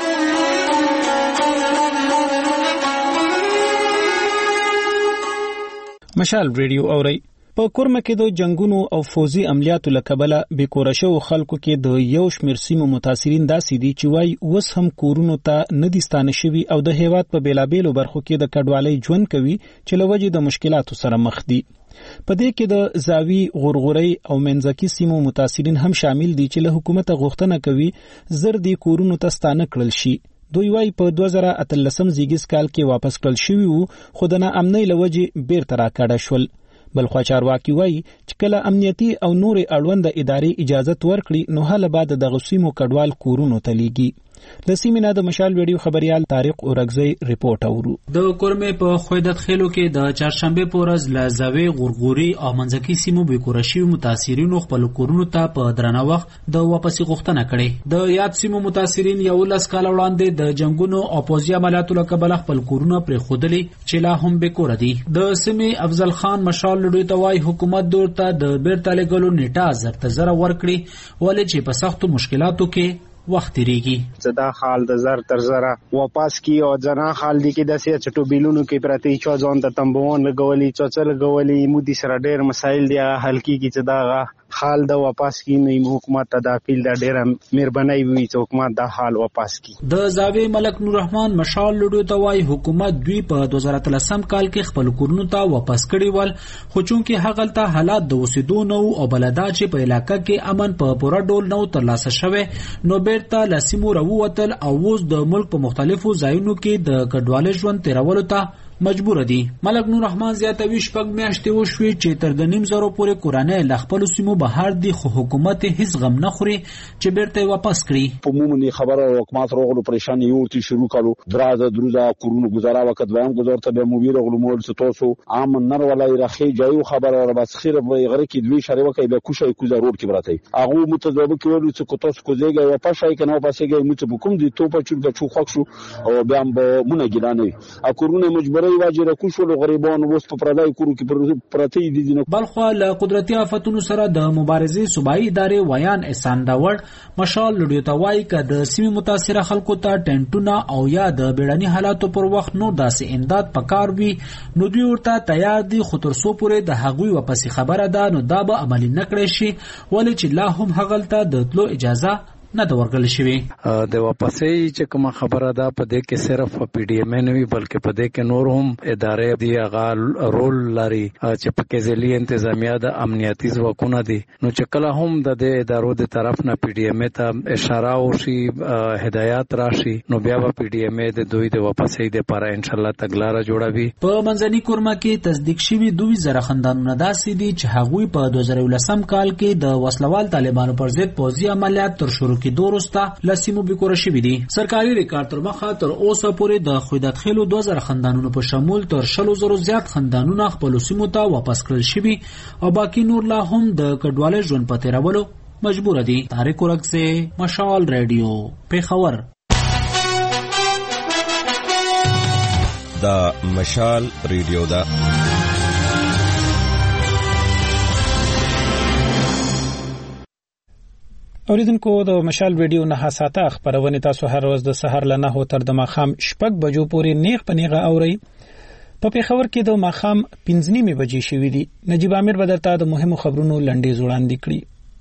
Speaker 1: مشال رادیو اورئ. په کورمه کې د جنگونو او فوزي عملیاتو لکبله به کورشو خلکو کې د یو شمیر سیمو متاثرین داسې دي چې وای اوس هم کورونو ته نديستانه شوي او د هیواد په بیلابېلو برخو کې د کډوالۍ ژوند کوي چې لوجې د مشکلاتو سره مخ دي. په دې کې د زاوی غورغوري او منځکي سیمو متاثرین هم شامل دي چې له حکومت غوښتنه کوي زر دي کورونو ته ستانه کړل شي. دوی وايي په 2013 زیږیز کال کې واپس کړل شوی وو خو د ناامنۍ لوجې بیرته راکاډه شول. بلخوا چارواکي وايي چې کله امنیتي او نور اړوند ادارې اجازه ورکړي نو هله بعد د غسیمو کډوال کورونو ته لیږي. د سیمینار د مشال ویډیو خبريال طارق اورغزی رپورټ اورو.
Speaker 20: د کورمه په خویدت خېلو کې د چهارشنبه په ورځ لزاوی غورغوري او منځکي سیمو به کورشي متاثرینو خپل کورونو ته په درنه وخت د واپسی غوښتنه کړې. د یاد سیمو متاثرین یو لس کال وړاندې د جنگونو او پوځي عملیاتو لکبل خپل کورونه پر خودلی چې لا هم به کور دي. د سیمې افضل خان مشال لډوي توای حکومت دورته د بیرته لګلو نیټه زرته زره ورکړي ولې چې په سختو مشکلاتو کې وخت تیریږي.
Speaker 5: زدا حال د زر تر زره واپس کی او جنا حال دي کې د سیا چټو بیلونو کې پرتی چا ځون ته تمبون لګولي چوچل لګولي مودي سره ډېر مسایل دي حل کیږي چې دا حال د واپس کی نو حکومت ته د اپیل د ډېر مهرباني وي چې حکومت د حال واپس کی. د
Speaker 20: زاوی ملک نور رحمان مشال لډو توای حکومت دوی په 2013 کال کې خپل کورونو ته واپس کړي ول خو چونکه هغه ته حالات د وسیدو نو او بلدا چې په علاقې کې امن په پوره ډول نو ترلاسه شوه نو بیرته لسیمو راووتل او اوس د ملک په مختلفو ځایونو کې د کډوالۍ ژوند تیرولو ته مجبور دي. ملک نور رحمان زیاتوي شپږ میاشتې وشوي چې تر د 900 پورې کورانه ل خپل سیمو بهر دي خو حکومت هیڅ غم نه خوري چې بیرته واپس کړي.
Speaker 21: په عمومي خبره حکومت روغلو پریشان یورتي شروع کړو درازه دروزه کورونو گزاره وخت وایم گزار ته به موویره غلمول ستاسو عام نر ولای رخي جایو خبره ور بس خیر به غره کې دوی شری وکي به کوشي کوزه روډ کې براته هغه متذوب کړو چې کوتاس کوزيګا واپس شي کنه واپس کېږي مت بکوم دي تو په چوک چو خوښ شو او بیا به مونږ ګرانه کورونه مجبور واجر کوشل غریبان وس په پردای کورو کې پرتی دي.
Speaker 20: بلخو له قدرتي آفتونو سره د مبارزې صوبایي ادارې ویان احسان داور مشال لډیو ته وایي ک د سیمې متاثره خلکو ته ټنټونه او یا د بیړني حالاتو پر وخت نو داسې امداد پکار وي نو دوی ورته تیار دي خو تر څو پورې د هغوی واپسی خبره ده نو دا به عملي نکړي شي ولې چې لا هم هغلته د تلو اجازه نه د ورکړل شوی.
Speaker 7: د واپسې چې کوم خبره ده په دې کې صرف پی ډی ایم نه وی بلکې په دې کې نور هم ادارې دی هغه رول لري چې په کې ځلي انتظامیه د امنیتي ځواکونه دي نو چې کله هم د ادارو د طرف نه پی ډی ایم ته اشاره وشي هدایت راشي نو بیا به پی ډی ایم د دوی د واپسې د لپاره ان شاء الله تګلاره جوړوي.
Speaker 20: په منځني کورما کې تصدیق شوی 2000 خاندانونه داسې دي چې هغوی په 2019 کال کې د وسلوال طالبانو پر ضد پوځي عملیات تر شروع کېدو وروسته لسیمو بیکور شوي دي. سرکاري ریکارډ تر مخه تر اوسه پورې د خویدات خېلو 2000 خاندانونو په شمول تر 100,000 زیات خاندانونه خپل سیمو ته واپس کړل شوي او باقی نور لا هم د کډوالۍ ژوند په تیرولو مجبور دي. طارق ورکزه، مشال رادیو، پیښور.
Speaker 22: دا مشال رادیو دا
Speaker 1: اوریدونکو د مشال ویډیو نه حساته خبرونه تاسو هر ورځ د سحر له 9 تر د ماخام 6 بجو پورې نیغ پنیغه اوري. په پیښور کې د ماخام 5:30 بجې شوې دي. نجیب امیر بدرته د مهمو خبرونو لنډیز وړاندې کړي.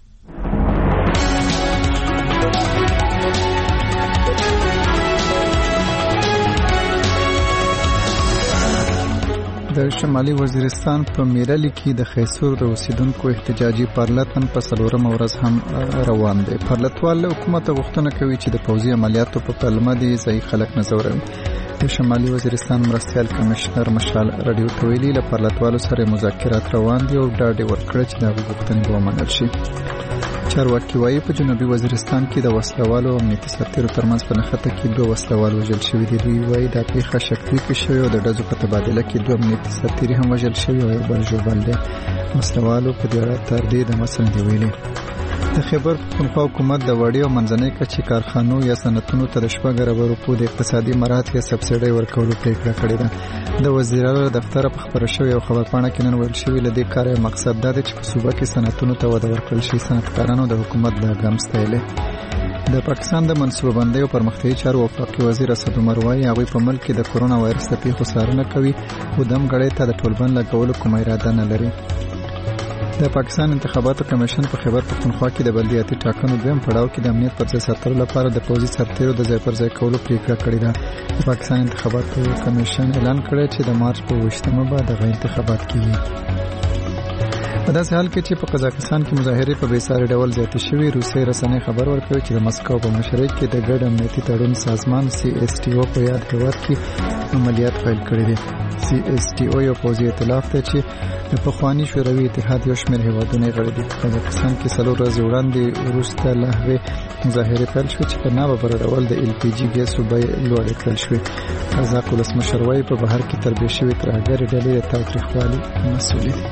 Speaker 2: د شمالي وزیرستان په میرلی کې د خیسور د اوسیدونکو احتجاجي پرلطن په 4 ورځ هم روان دی. پرلطوال حکومت غوښتنه کوي چې د پوځي عملیاتو په پلمه دي ځای خلک نزوروي. د شمالي وزیرستان مرستیال کمشنر مشال رادیو ته ویلي له پرلطوالو سره مذاکرات روان دي او ډاډ ورکړي چې د غوښتنې به ومنل شي. چارواکي وايي په جنوبي وزیرستان کې د وسلوالو او امنیتي سرتیرو ترمنځ په نښته کې 2 وسلوال وژل شوي دي. دوی وايي دا پیښه شکوي کې شوې او د ډزو په تبادله کې 2 امنیتي سرتیري هم وژل شوي او یو بل ژوبل دي. وسلوالو په دې اړه تر دې د مسل دی ویلي. د خیبر پښتونخوا حکومت د وړي او منځنۍ کچې کارخانو یا صنعتونو ته د 4 روپو د اقتصادي مراتب سبسایډي ورکولو پریکړه کړې ده. د وزیراعلی دفتر په خبره شوی او خبرپاڼه کې نن ویل شوی لدې کار مقصد دا دی چې په صوبه کې صنعتونو ته وده ورکړل شي. صنعتکارانو د حکومت د ګام ستایلې. د پاکستان د منصوبه بندۍ او پرمختیايي چارو وفاقي وزیر اسد عمر وايي هغه په ملک کې د کورونا وایرس د پیښو څارنه کوي او دم غړې ته د ټولبند لګولو کومه اراده نه لري. د پاکستان انتخاباتو کمیشن په خیبر پښتونخوا کې د بلدیاتي ټاکنو دویم پړاو کې د امنیت پر ځای ساتلو لپاره د پوځي سرتیرو د ځای پر ځای کولو پریکړه کړې ده. د پاکستان انتخاباتو کمیشن اعلان کړی چې د مارچ په 28مه به دغه انتخابات کیږي. په داسې حال کې چې په قزاقستان کې مظاهرې په بېساري ډول زیاتې شوې، روسي رسنۍ خبر ورکوي چې د مسکو په مشرۍ کې د ګډ امنیتي تړون سازمان CSTO په یاد هیواد کې عملیات پیل کړي دي. CSTO یو پوځي ائتلاف دی چې د پخواني شوروي اتحاد یو شمېر هیوادونه غړي دي. په قزاقستان کې 4 ورځې وړاندې وروسته له هغې مظاهرې پیل شوې چې په ناببره ډول د LPG ګیسو بیې لوړې کړل شوې. قزاق ولسمشر وایي په بهر کې تربیه شوې ترهګرې ډلې د تاوتریخوالي مسؤلې دي.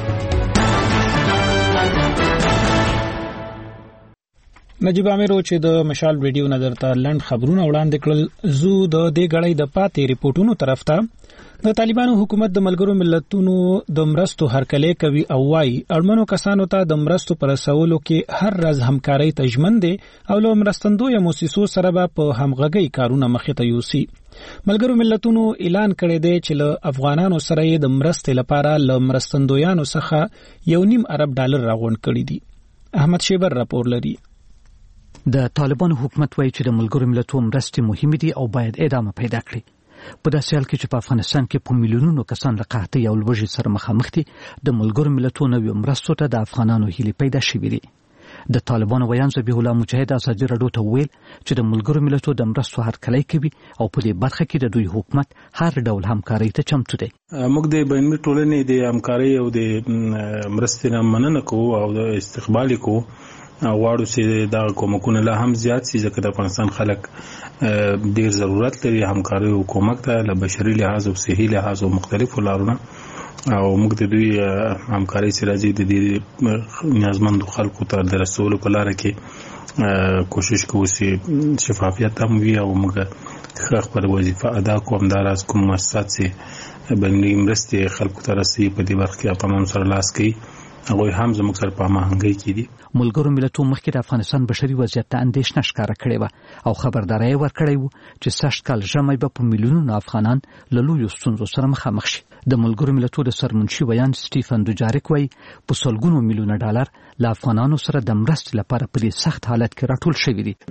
Speaker 1: نجیب امیر چې د مشال ویډیو نظر ته لند خبرونه وړاندې کړل. زو د دې غړې د پاتې ریپورتونو طرف ته د طالبانو حکومت د ملګرو ملتونو د مرستو هرکلی کوي او وايي اړمنو کسانو ته د مرستو پر رسولو کې هر ورځ همکاري تضمین دي او له مرستندوی موسسو سره به په همغږي کارونه مخې ته یوسي. ملګرو ملتونو اعلان کړی دی چې له افغانانو سره د مرستې لپاره له مرستندویانو څخه $1.5 ارب راغونډ کړي دي. احمد شیبر راپور لري.
Speaker 23: د طالبانو حکومت وایي چې د ملګرو ملتونو مرستې مهمه دي او باید ادامه پیدا کړي. په داسې حال کې چې په افغانستان کې په میلیونونو کسان له قحطۍ او لوږې سره مخامخ دي، د ملګرو ملتونو نویو مرستو ته د افغانانو هیلې پیدا شوې دي. د طالبانو ویان ذبیح الله مجاهد ازادي راډیو ته ویل چې د ملګرو ملتونو د مرستو هرکلی کوي او په دې برخه کې د دوی حکومت هر ډول همکاري ته چمتو دی.
Speaker 24: موږ د بینالمللي ټولنې د همکاري او د مرستې نه مننه کوو او د استقبال کوو. غواړو چې دا کومکونه لا هم زیات شي ځکه د افغانستان خلک ډیر ضرورت لري همکاري او کومک ته له بشري لحاظ او صحي لحاظ او مختلفو لارونو او موږ د دوی همکاري سره د دې نیازمند خلکو ته د رسولو په لار کې کوشش کوو چې شفافیت هم وي او موږ خپل وظیفه ادا کوو. همداراز کوم مؤسسات چې بینالمللي مرستې خلکو ته رسي په دې برخه کې افغانانو سره لاس کوي هغه هم زموږ سره په هماهنګۍ کې دي.
Speaker 23: ملګرو ملتونو مخکې د افغانستان بشري وضعیت ته اندېښنه ښکاره کړې وه او خبرداری ورکړی و چې سږ کال ژمی به په میلیونونو افغانان له لویو ستونزو سره مخامخ شي. د ملګرو ملتونو د سرمنشي ویان سټیفن دوجاریک وایي په سلګونو میلیونه ډالر له افغانانو سره د مرستې لپاره په دې سخت حالت کې راټول شوي دي.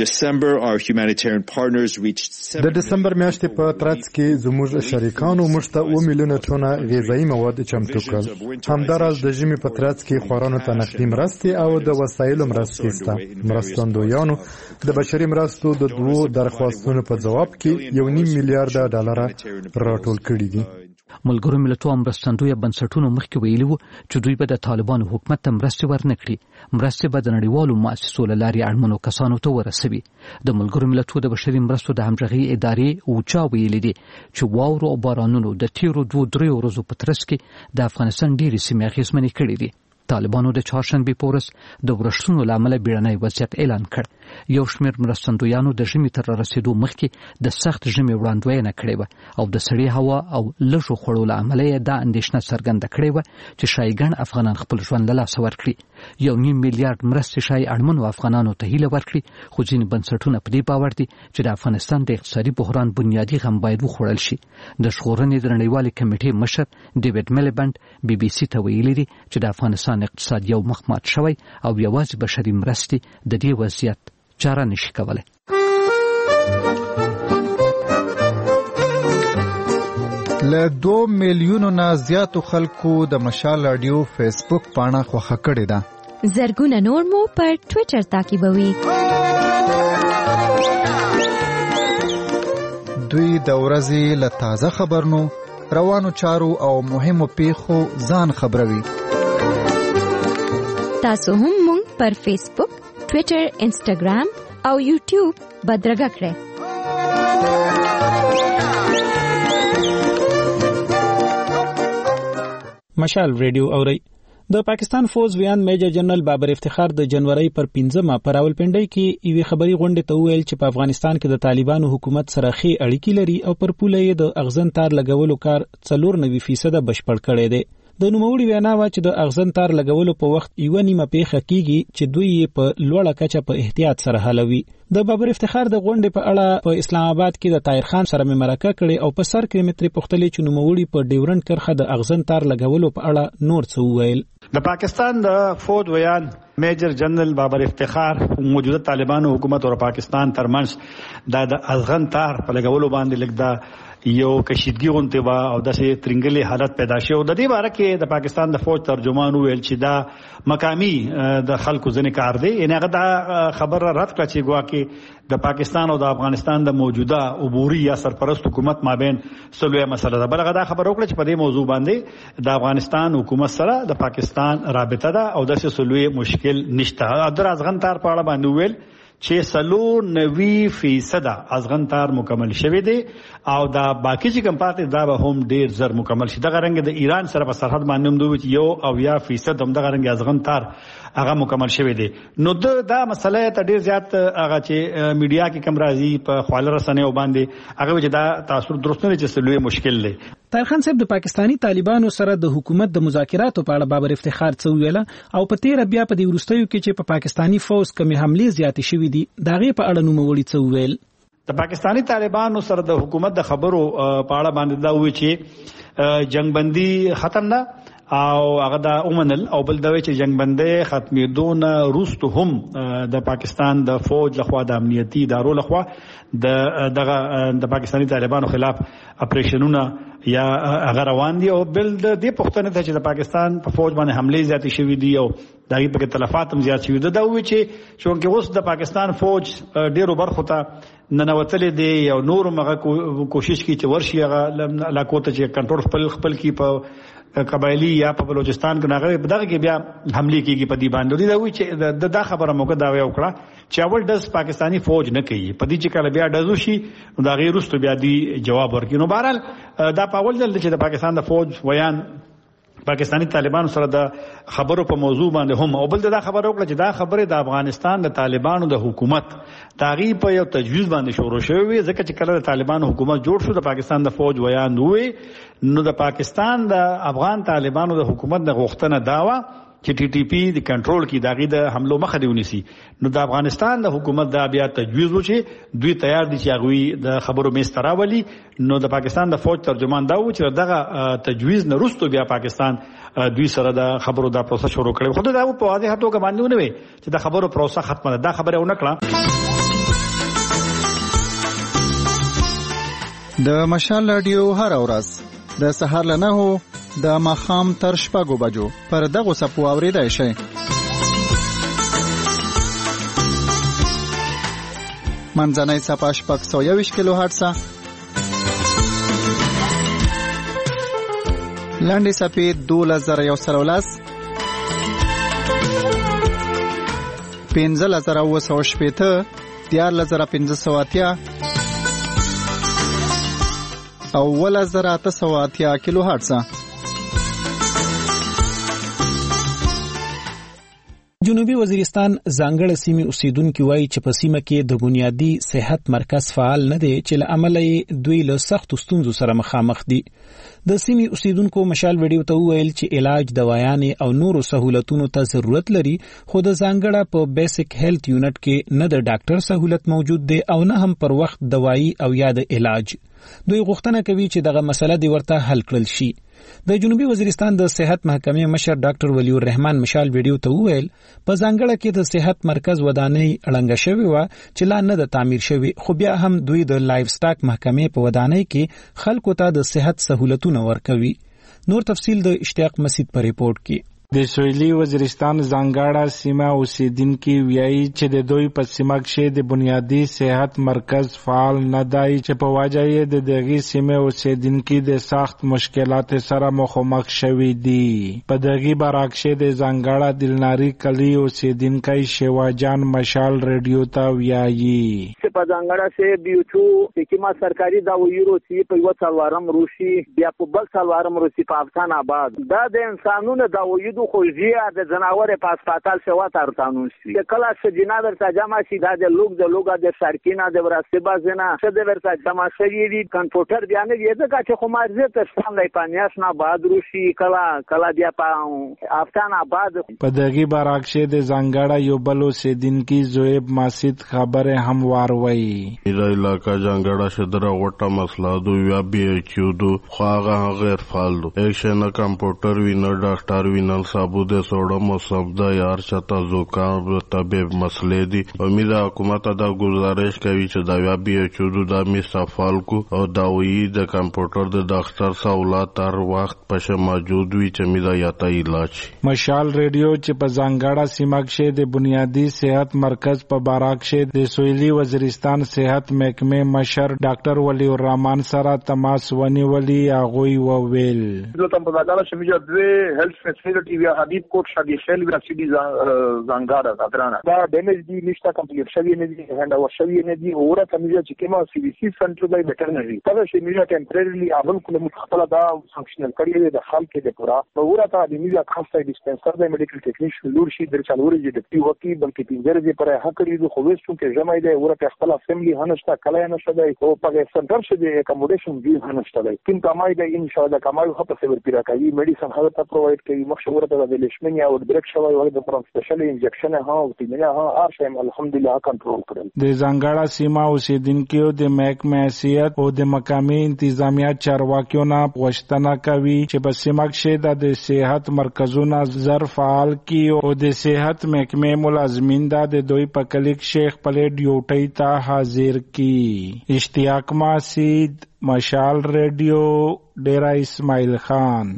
Speaker 3: د دسمبر میاشتې په ترڅ کې زموږ شریکانو موږ ته 2 میلیونه ټنه غذایي مواد چمتو کړل. همداراز د ژمي په ترڅ کې خوارانو ته نقدي مرستې او د وسایلو مرستې شته. مرستندویانو د بشري مرستو د 2 درخواستونو په جواب کې 1.5 میلیارډ ډالر راټول کړي دي.
Speaker 23: ملګرو ملتونو مرستندویه بنسټونو مخکې ویلي وو چې دوی به د طالبانو حکومت ته مرستې ورنکړي. مرستې به د نړیوالو مؤسسو له لارې اړمنو کسانو ته ورسوي. د ملګرو ملتونو د بشري مرستو د همغږۍ ادارې اوچا ویلي دي چې واورو او بارانونو د تیرو 2-3 ورځو په ترڅ کې د افغانستان ډېرې سیمې اغېزمنې کړې دي. طالبانو د چهارشنبې په ورځ د ورښتونو له امله بیړنی وضعیت اعلان کړ. یو شمېر مرستندویانو د ژمي تر رسیدو مخکې د سخت ژمي وړاندوینه کړې وه او د سړې هوا او لږو خوړو له امله یې دا اندېښنه څرګنده کړې وه چې ښایي ګڼ افغانان خپل ژوند له لاسه ورکړي. 1.5 میلیارډ مرستې ښایي اړمنو افغانانو ته هیله ورکړي، خو ځینې بنسټونه په دې باور دي چې د افغانستان د اقتصادي بحران بنیادي غم باید وخوړل شي. د ژغورنې د نړیوالې کمیټې مشر ډیوډ میلیبنډ BBC ته ویلي دي چې د افغانستان اقتصاد یو مخ مات شوی او یوازې بشري مرستې د دې وضعیت چاره نشي کولای.
Speaker 2: له 2 میلیونو نه زیاتو خلکو د مشال رادیو فیسبوک پاڼه خوښه کړې ده.
Speaker 8: زرګونه نور مو پر ټوئیټر تعقیبوي.
Speaker 2: دوی د ورځې له تازه خبرونو، روانو چارو او مهمو پیښو ځان خبروي.
Speaker 8: تاسو هم مونږ پر فیسبوک، ټوئیټر، انسټاګرام او یوټیوب بدرګه کړئ.
Speaker 1: مشال ریډیو اوري. د پاکستان فوج ویان میجر جنرال بابر افتخار د جنوري پر 15 په راولپنډي کې یوې خبري غونډې ته ویل چې په افغانستان کې د طالبانو حکومت سره ښې اړیکې لري او پر پوله یې د اغزن تار لګولو کار 94% بشپړ کړی دی. د نوموړي وینا وا چې د اغزن تار لګولو په وخت یو نیمه پیښه کیږي چې دوی په لوړه کچه په احتیاط سره حلوي. د بابر افتخار د غونډې په اړه په اسلام آباد کې د طاهر خان سره مرکه کړې او په سر کې متري پختلې چې نوموړي په ډیورنډ کرخه د اغزن تار لګولو په اړه نور څه وویل.
Speaker 4: د پاکستان د فوج ویان میجر جنرال بابر افتخار موجوده طالبانو حکومت او پاکستان ترمنځ د اغزن تار په لګولو باندې لګدا یو کشیدګي غونډه وا او داسې ترنګلي حالت پیدا شو. د دې باره کې د پاکستان د فوج ترجمان ویل چې دا مقامی د خلکو ځنې کار دی. یعنی هغه دا خبره رد کړه چې ګواکې د پاکستان او د افغانستان د موجوده عبوري یا سرپرست حکومت مابین سلوه مسله ده. بلغه دا خبره وکړه چې په دې موضوع باندې د افغانستان حکومت سره د پاکستان رابطه ده او داسې سلوه مشکل نشته. در ازغن تار په اړه باندې ویل چې 90% ازغن تار مکمل شوی دی او دا باقی چې کوم پاتې دا به هم ډیر زر مکمل شي. دغه رنګ د ایران سره په سرحد باندې هم دوی چې 1% هم دغه رنګ ازغن تار هغه مکمل شوی دی. نو دا مسله ته ډیر زیات هغه چې میډیا کې کم راځي په خواله رسنیو باندې هغه چې دا تاثیر درست نه چې سلوي مشکل دی.
Speaker 1: طاهر خان صاحب د پاکستانی طالبانو سره د حکومت د مذاکراتو په اړه بابر افتخار څه ویل او په تیر بیا په دې ورستیو کې چې په پاکستانی فوج کمی حملې زیاتې شوې دي داغه په اړه نوموړي څه ویل.
Speaker 4: د پاکستانی طالبانو سره د حکومت د خبرو په اړه باندې دا وی چې جنگ بندي ختم نه او هغه دا اومنل او بل دا چې جنگ بندي ختمېدون روستو هم د پاکستان د فوج لخوا د امنیتي ادارو لخوا د پاکستانی طالبانو خلاف اپریشنونه یا هغه روان دي او بل د دې پښتنه ته چې د پاکستان په فوج باندې حمله زیاتې شوې دي او دغه په تلفات هم زیات شوې ده. دا وی چې چونکه اوس د پاکستان فوج ډیرو برخو ته ننوتلې دي او نور مغه کوشش کوي چې ورشي هغه علاقو ته چې کنټرول خپل کی په قبایلی یا په بلوچستان کې ناغه دغه کې بیا حمله کیږي په دې باندې. دا وی چې دا خبره موږ دا وکړه چې اول داس پاکستانی فوج نه کوي په دې چې کله بیا دزو شي دا غیر رستو بیا دی جواب ورکړي. نو بهرحال دا په اول ځل چې د پاکستان د فوج ویان پاکستانی طالبانو سره د خبرو په موضوع باندې هم او بل دا خبره وکړه چې دا خبره د افغانستان د طالبانو د حکومت تغییر په یو تجویز باندې شروع شوی ځکه چې کله د طالبانو حکومت جوړ شو د پاکستان د فوج ویان وی نو د پاکستان د افغان طالبانو د حکومت د غوښتنه داوا چې ټي ټي پی د کنټرول کې داغي د حملو مخه دی ونیسي. نو د افغانستان د حکومت دا بیا تجویز وشي دوی تیار دي چې هغه د خبرو میستراولي. نو د پاکستان د فوج ترجمان دا و چې دغه تجویز نه رسټو بیا پاکستان دوی سره د خبرو دا پروسه شروع کړي. خو دا په واضح توګه باندې ونه وي چې د خبرو پروسه ختمه ده. دا خبره ونه کړه.
Speaker 2: د مشال رادیو هر ورځ د سهار له 9 د ماښام تر 6 بجو پر دغه سپو اوریدای شي. منځنۍ صفحه 621 کیلو هرتز، لاندې صفحه 2113 15980 14580 او 1880 کیلو هرتز.
Speaker 1: جنوبي وزیرستان ځانګړې سیمې اوسیدونکو وایي چې په سیمه کې د بنیادی صحت مرکز فعال نه دی چې له امله دوی له سخت ستونزو سره مخامخ دي. د سیمې اوسیدونکو مشال ویډیو ته ویل چې علاج، دوايانې او نورو سہولتونو ته ضرورت لري، خو د ځانګړه په بیسیک هیلث یونټ کې نه د ډاکټر سہولت موجود دی او نه هم پر وخت دوايي او یا د علاج. دوی غوښتنه کوي چې دغه مسله دی ورته حل کړل شي. د جنوبي وزیرستان د صحت محکمې مشر ډاکټر ولی الرحمن مشال ویډیو ته ویل په ځانګړه کې د صحت مرکز ودانۍ اړنګ شوی و چې لا نه د تعمیر شوی، خو بیا هم دوی د لایف سټاک محکمې په ودانۍ کې خلکو ته د صحت سہولتونه ورکوي. نور تفصیل د اشتیاق مسعود په ریپورت کې.
Speaker 6: د سویلي وزیرستان ځانګړه سیمه اوسیدونکي وایي چې د دوی په سیمه کې د بنیادی صحت مرکز فعال نه دی، چې په وجه یې د دغه سیمه اوسیدونکي د سخت مشکلات سره مخامخ شوي دي. په دغه برعکس د ځانګړه دلناری کلی اوسیدونکي شیوا جان مشال رادیو ته وایي
Speaker 9: چې په ځانګړه سه بیوچو حکومت سرکاري دا ویرو چې په یو څلورم روسي بیا په بل څلورم روسي په افغان آباد دا د انسانونو دا ویدو خو زیه د جناور په هسپتال سوا ترتانو شي کله چې جنادر تجمع شي دا د لوګ د سرکینا د وراسته بازنه چې د ورته جمع شي دي کمپیوټر بیان دی دا چې خو مارزه ته ستنه پانیاس نه بعد روسي کلا بیا په افغان آباد.
Speaker 6: په دغه برعکس د زنګړه یو بل اوسیدونکي زویب ماسید خبره هم واروي.
Speaker 10: دا علاقہ جنګړه شدره غټه مسله دو یا بي چودو خواغه غیر فعال دو ایکشن کمپیوټر وی نه ډاکټر وی نه ثابوده سوړه مصابده یار چتا زوکام طبيب مسلې دي. امید حکومت دا گزارش کوي چې دا بیا بي چودو د مستفال کو او داوی د کمپیوټر د ډاکټر سہولت تر وخت پشه موجود وي چې میدا یاته علاج.
Speaker 6: مشال رادیو چې په ځانګړه سیمه کې د بنیادی صحت مرکز په باراکشه د سویلي وزیرستان صحت محکمې مشر ډاکټر ولی الرحمن سره تماس ونیولي. هغه وویل
Speaker 11: دلته په دغه شمیجه د هیلث فیسیلیټي وی حبیب کوټ شادي شل وی سیدي زنګاره اترانه دا ډیمیج دی نشته کمپلیټ شوی نه دی هند او شوی نه دی اوره کمیجه چې کما سی بي سي سنټر دی ویټرنری دا شمیجه ټمپرری اول کوم مخاطله دا فنکشنل کړی د خلک د پورا اوره ته د میجه خاصه ډیسپنسر دی میډیکل ټیکنیشن لور شي در چالوري د ډیپټي وکی بلکې پینځره دی پر حق لري خو وستو کې جمع دی اوره په خپل اسمبلی هنشته کله نشته دی او په سنټر شه دی اکوموډیشن دی هنشته دی کوم کمای دی ان شاء الله کمای خو په سیور پیرا کوي میډیسن هغه ته پروواید کوي مخشوره ته د لشمنیا او بریک شوی او د پرم سپیشل انجکشن ها او تیمنه ها ارشم الحمدلله کنټرول کړل.
Speaker 6: د زنګړه سیمه اوسیدونکو د محکمې حیثیت او د مقامی انتظامیه چارواکیو نه غوښتنه کوي چې په سیمه کې د صحت مرکزونو زر فعال کی او د صحت محکمې ملازمین د دوی په کلیک شیخ پلیټ ډیوټي ته حاضر کی. اشتیاق مسعود مشال رادیو ډیرا اسماعیل خان.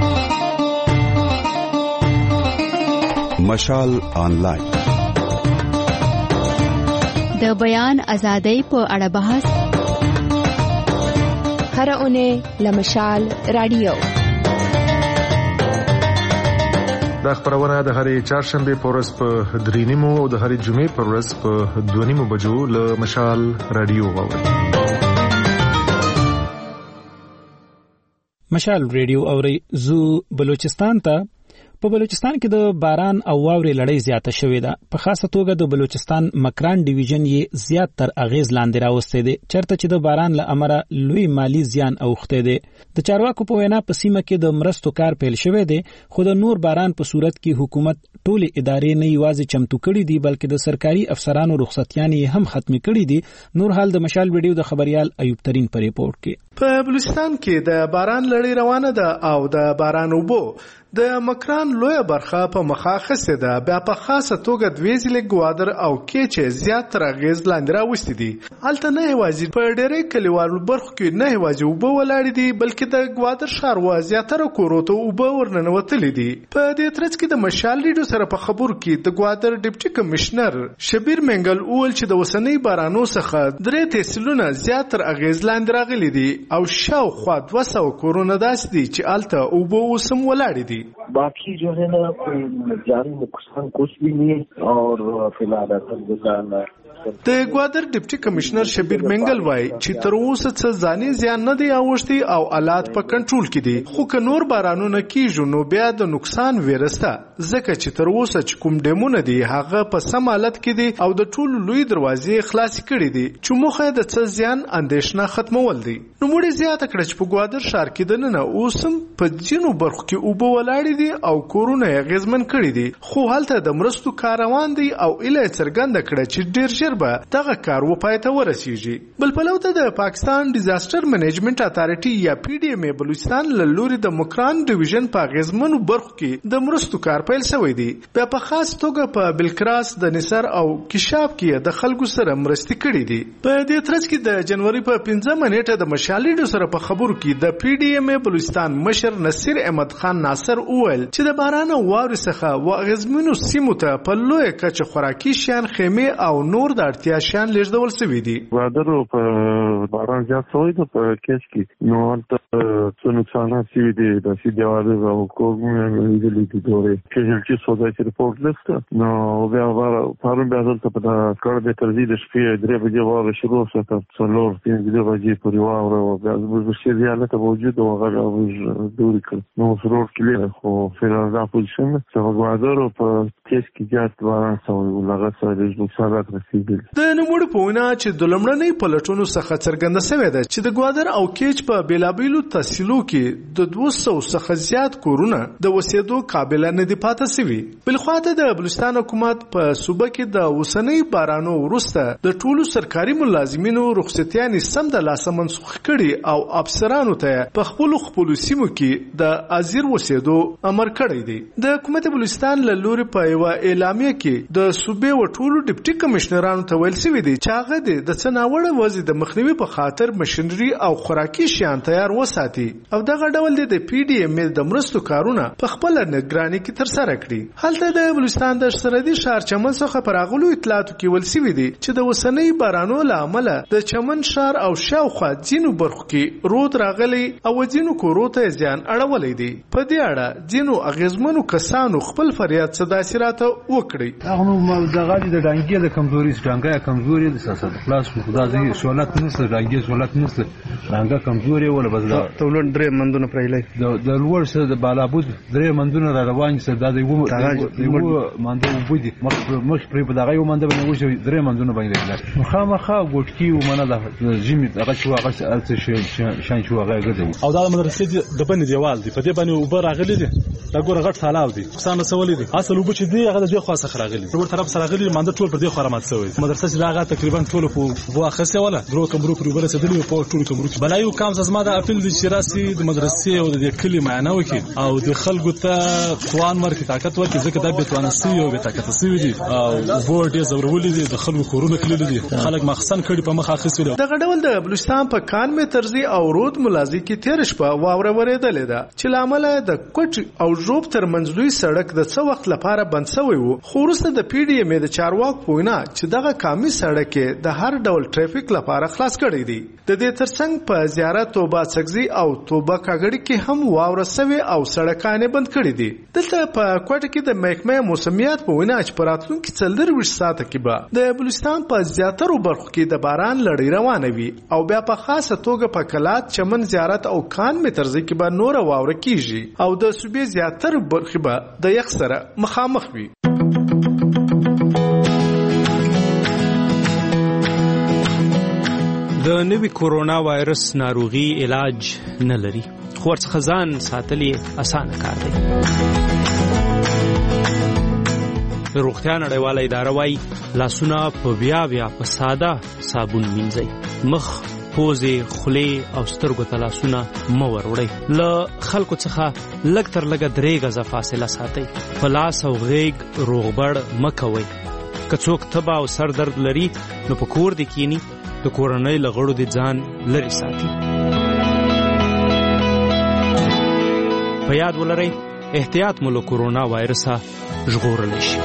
Speaker 25: مشال آنلاین
Speaker 8: د بیان ازادۍ په اړه بحث هر اونۍ لمشال رادیو.
Speaker 3: دا خبرونه د هرې چهارشنبه په ورځ په 3:30 او د هرې جمعې په ورځ په 2:30 بجو له مشال رادیو واورئ.
Speaker 1: مشال رادیو اوري زو بلوچستان ته په بلوچستان کې د باران او واورې لړۍ زیاته شوې ده. په خاصه توګه د بلوچستان مکران ډیویژن یې زیات تر اغیز لاندې راوستی دی، چرته چې د باران له امله لوی مالی زیان اوښتی دی. د چارواکو په وینا په سیمه کې د مرستو کار پیل شوی دی، خو د نور باران په صورت کې حکومت ټولې ادارې نه یوازې چمتو کړي دي بلکې د سرکاري افسرانو رخصتیانې هم ختمې کړي دي. نور حال د مشال ویډیو د خبريال ایوب ترين په ریپورت کې.
Speaker 12: په بلوچستان کې د باران لړۍ روانه ده او د باران اوبو د مکران لویه برخه په مخه اخیستې ده. بیا په خاصه توګه دوې ضلع ګوادر او کیچ زیات تر اغیز لاندې راوستي دي. هلته نه یوازې په ډېری کلیوالو برخو کې نه یوازې اوبه ولاړې دي بلکې د ګوادر ښار زیاتره کورو ته اوبه ورننوتلې دي. په دې ترڅ کې د مشال ریډیو سره په خبرو کې د ګوادر ډیپټي کمشنر شبیر منګل اول چې د وسنۍ بارانو څخه 3 تحصیلونه زیات تر اغیز لاندې راغلي دي او شاوخوا 200 کورونه داسې دي چې هلته اوبه اوس هم ولاړې دي.
Speaker 13: बाकी जो है ना जारी नुकसान कुछ भी नहीं और फिलहाल अल्हम्दुलिल्लाह
Speaker 12: د ګوادر ډیپټي کمشنر شبیر منګل وای چې تر اوسه څه ځاني زیان نه دی اوښتي او حالات په کنټرول کې دي، خو که نور بارانونه کیږي نو بیا د نقصان ویرسته ځکه چې تر اوسه چې کوم ډیمونه دي هغه په سم حالت کې دي او د ټولو لوی دروازې خلاص کړي دي چې موخه د څه زیان اندیشنه ختمول دي. نو موږ زیاته کړ چې په ګوادر ښار کې د نن اوسم په ځینو برخو کې اوبه ولاړې دي او کورونه یې اغیزمن کړي دي، خو هلته د مرستو کاروان دي او اله څرګنده کړه چې ډیر ژر به دغه کار وپای ته ورسیږي. بل پلو ته د پاکستان ډیزاستر منیجمنت اتارټي یا پی ډی ایم بلوچستان له لوري د مکران ډیویژن په غزمنو برخو کې د مرستو کار پیل شوی دی. بیا په خاص توګه په بلکراس د نصر او کشاب کې د خلکو سره مرستې کړې دي. په دې ترڅ کې د جنوري په 15 نیټه د مشالډو سره په خبرو کې د پی ډی ایم بلوچستان مشر نصیر احمد خان ناصر اول چې د باران او واورې څخه و غزمنو سیمو ته په لوی کچ خوراکي شیان خیمه او نور د اړتیا شیان لیږدول شوي دي.
Speaker 17: ګوادر په باران زیات شوی دی په کیچ کې نو هلته څه نقصانات شوي دي داسې دیوالې او کورونه یې لیدلي دي دورې کیژلټي سودایټي رپورټ لیسته نو بیا پرون بیا دلته په کار به تر دې د شپې 3 بجې واوره شروع شوه تر 4-5 بجې پورې واوره او بیا زموږ شی حالت موجود او هغه موږ دوري کړ نو سرور کلیه خو فعلا دا پوزیشن چې ګوادر په کیچ کې زیات باران شوی او هغه سره د نقصانات رسیدل.
Speaker 12: د نوموړي په وینا چې د لومړنۍ پلټونو څخه څرګنده شوې ده چې د ګوادر او کیچ په بیلابیلو تحصیلو کې د 200 څخه زیات کورونه د وسیدو قابل نه دي پاتې شوي. بلخواته د بلوچستان حکومت په صوبه کې د وسنۍ بارانو وروسته د ټولو سرکاري ملازمینو رخصتیانې سم د لاسه منسوخ کړي او افسرانو ته په خپل سیمو کې د ازیر وسیدو امر کړی دی. د حکومت بلوچستان له لوري په یو اعلامیه کې د صوبې و ټولو ډیپټي کمشنرانو ته ویل شوی دی چې هغه د څناوړه وضع د مخنیوي په خاطر مشینري او خوراکي شیان تیار وساتي او دغه ډول د پی ډی ایم د مرستو کارونه په خپل نگراني کې تر سره کړي. هلته د بلوچستان د سرحدي ښار چمن څخه پراغلو اطلاعاتو کې ویل شوی دی چې د وسنۍ بارانو له امله د چمن ښار او شاوخوا ځینو برخو کې رود راغلی او ځینو کورو ته زیان اړولی دی. په دې اړه ځینو اغیزمنو کسانو خپل فریاد صداسي راته وکړي.
Speaker 14: هغه نو دغه د ډانګي د کمزوري ډانګي کمزوري د سیاست خلاص خدا دې سہولت نشته ډانګي سہولت نشته ډانګا کمزوري ولا بس دا
Speaker 15: تولون درې مندونه پرېلې
Speaker 14: د لوړ سره د بالابود درې مندونه را روان سره د یو منده وبدي مخ پرې په دغه یو منده باندې وشي درې مندونه باندې مخامخه ګوټکی و منه د جیمی هغه شو هغه الڅ شان شو هغه غځو
Speaker 24: او دا مدرسې د بنې دیوال دی په دې باندې وبر راغلي دي دا ګوره غټ سالاب دي څنګه سوالې دي اصل وب چې دی هغه د دې خاصه راغلي ور طرف سره راغلي منده ټول پر دې خرامات شوی مدرسې چې هغه تقریبا ټول په واخصه ولا درو کمرو پر وبر سدلی په ټول کمرو بلایو کام زما د اپیل د شراسي د مدرسې او د کلی معنی وکي او د خلکو ته توان ورکړي طاقت ورکړي ځکه دا به توان سي او به طاقت سي دي او بورډ یې زورولې دي د خلکو کورونه کړل دي خلک مخسن کړي په مخ اخیستل.
Speaker 12: دغه ډول د بلوچستان په کان می ترزي او رود ملازي کې تیر شپه واوره ورېدلې ده چې لامل د کوټ او ژوب تر منځلوي سړک د څو وخت لپاره بند شوی وو. خو وروسته د پی ډی ایم د چارواک پوینا چې دغه کامي سړک د هر ډول ټریفیک لپاره خلاص کړی دی. د دې ترڅنګ په زیارت توبه سګزي او توبه کاګړي کې هم واوره سوي او سړکانه بند کړي دي. دلته په کوټ کې د محکمه موسمیات په وینا چې پراتونکو 24 ساعته کې به د بلوچستان په زیاترو برخو کې د باران لړۍ روانه وي او بیا په خاصه توګه په کلات چمن زیارت او کان می ترځي کې به نور واوره کیږي او د صوبې زیات زیاتره برخې به د یخ سره مخامخ وي.
Speaker 5: د نوي کورونا وایرس ناروغي علاج نه لري، خو ورڅخه ځان ساتل یې اسانه کار دی. روغتیا نړیواله اداره وايي لاسونه په بیا په ساده صابون مینځئ. مخ، پوزې، خولې او سترګو ته لاسونه مه وروړئ. له خلکو څخه لږ تر لږه 3 غزه فاصله ساتئ. په لاس او غیږ روغبړ مه کوئ. که څوک تبه او سر درد لري نو په کور دې کینی، د کورنۍ له غړو دې ځان لرې ساتي. په یاد ولرئ احتیاط مو له کورونا وایرسه ژغورلی شي.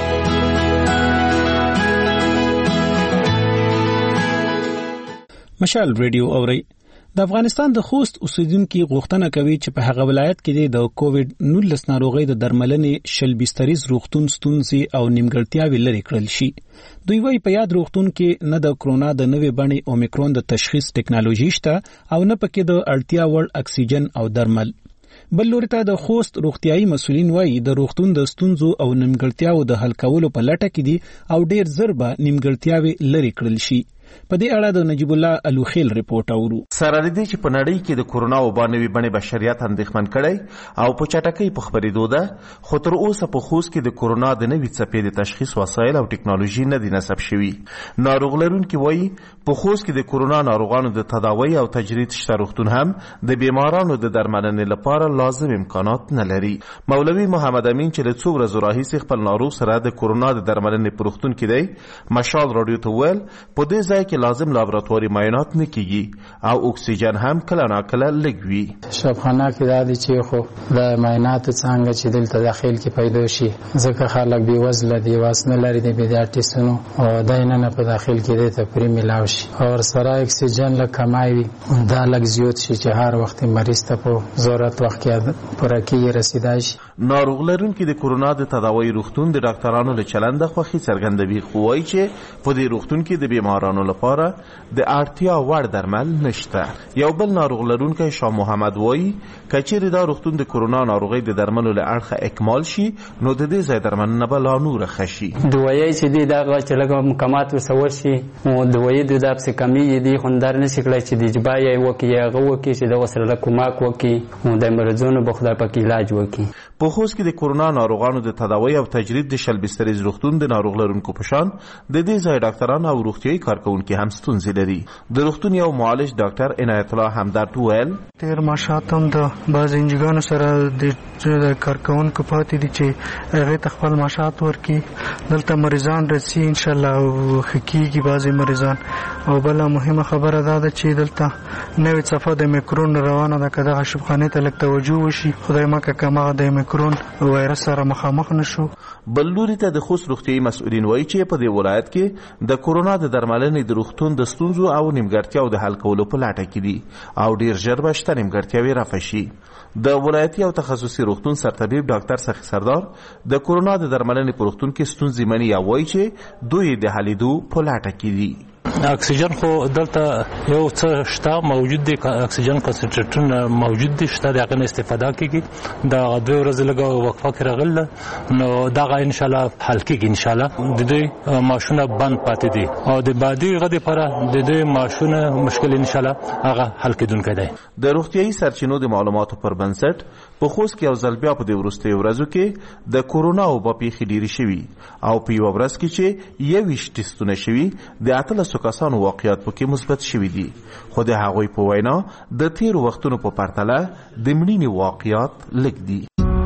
Speaker 1: مشال ریډیو اوري. د افغانستان د خوست اوسیدونکو غوښتنه کوي چې په هغه ولایت کې د کووډ 19 ناروغۍ د درملنې شل بستریز روغتون ستونزې او نیمګړتیاوې لرې کړل شي. دوی وايي په یاد روغتون کې نه د کرونا د نوې بڼې اومیکرون د تشخیص ټکنالوژي شته او نه پکې د اړتیا وړ اکسیجن او درمل. بل لوري ته د خوست روغتيایي مسؤلین وايي د روغتون د ستونزو او نیمګړتیاو د حل کولو په لټه کې دي او ډېر زر به نیمګړتیاوې لرې کړل شي. په دې اړه د نجیب الله الوخیل ریپورت اورو.
Speaker 16: سره دې چې په نړۍ کې د کورونا وبا نوې بڼې بشریت اندېښمن کړي او په چټکۍ په خبرېدو ده، خو تر اوسه په خوست کې د کورونا د نوې څپې د تشخیص وسایل او ټکنالوژي نه دي نصب شوي. ناروغ لرونکي وایي په خوست کې د کورونا ناروغانو د تداوی او تجرید شته روغتون هم د بیمارانو د درملنې لپاره لازم امکانات نه لري. مولوي محمد امین چې له څو ورځو راهیسې خپل ناروغ سره د کورونا د درملنې په روغتون کې دی، مشال رادیو ته ویل په دې ځای کې لازم لابراتواري معاینات نه کیږي او اکسیجن هم کله ناکله لږ وي.
Speaker 18: شبخانه کې دا دي چې خو د معایناتو څنګه چې دلته داخل کې پیدا شي، ځکه خلک بې وزله دي، واسنه لري د بیدارتیسونو او داینه په داخل کې د تپری ملاو شي او سره اکسیجن له کمای وي، دا لږ زیات شي چې هر وخت مریض ته په ضرورت وخت کې پوره کې رسیدای شي.
Speaker 16: ناروغ لرونکي د کورونا د تداوی روغتون د ډاکټرانو له چلند خوښي څرګندوي، خو وايي چې په دې روغتون کې د بیمارانو لپاره د اړتیا وړ درمل نشته. یو بل ناروغ لرونکی شاه محمد وایي کچېرې دا روغتون د کورونا ناروغۍ د درملو له اړخه اکمال شي نو د دې ځای درملنه به لا نوره ښه شي.
Speaker 19: دوایي چې دی دغه چې لږ مکمات وسول شي او دوایي د داسې کمی دی خوندار نشي کړی چې د جبایي وکي هغه وکي چې د وسره کومک وکي او د مریضونو په خدای پاک علاج وکي.
Speaker 16: په خوست کې د کورونا ناروغانو د تداوی او تجرید د شل بستریز روغتون د ناروغ لرونکو په شان د دې ځای ډاکټران او روغتيایي کارکونکي هم ستونزې لري. د روغتون یو معالج ډاکټر عنایت الله همدرد ویل
Speaker 15: تیر ماشاتم د باز انجګانو سره د کارکونکو پاتې دي چې هغه تخپل ماشات ورکي، دلته مریضان رسي ان شاء الله او حقيقي بازي مریضان. او بل مهمه خبره ده چې دلته نوې صفه د میکرون روانه ده، کله شبخانه ته لک توجه وشي خدای مکه کما د میکرون وایرس سره مخامخ نشو.
Speaker 16: بل لوري ته د خوست روغتيایي مسؤلین وایي چې په دې ولایت کې د کورونا د درملنې د روغتون د ستونزو او نیمګړتیاو د حل کولو په لټه کې دي او ډیر ژر به شته نیمګړتیاوې رافع شي. د ولایتي او تخصصي روغتون سرطبیب ډاکټر سخی سردار د کورونا د درملنې په روغتون کې ستونزې مني او وایي چې دوی د حلیدو په لټه کې دي.
Speaker 24: اکسیجن خو دلته یو څه شته موجود دي، اکسیجن کنسنټریټرونه موجود دي، شته دغه استفاده کیږي. دا دوه ورځې لګو وقفه کې راغله نو دا ان شاء الله حل کیږي. ان شاء الله د دې ماشونه بند پاتې دي او د بعدي غدي پر د دې ماشونه مشکل ان شاء الله هغه حل کیدونکې دی.
Speaker 16: د روغتيایي سرچینو د معلوماتو پر بنسټ په خوست کې او ځلبیا په دې وروستي ورځو کې د کورونا او پیښې ډېری شوي او په یو ورځ کې چې 21 ټیسټونه شوي د 13 کسانو واقعیت پکې مثبت شوي دي، خو د هغوی په وینا د تیرو وختونو په پرتله د مړینې واقعیت لږ دي.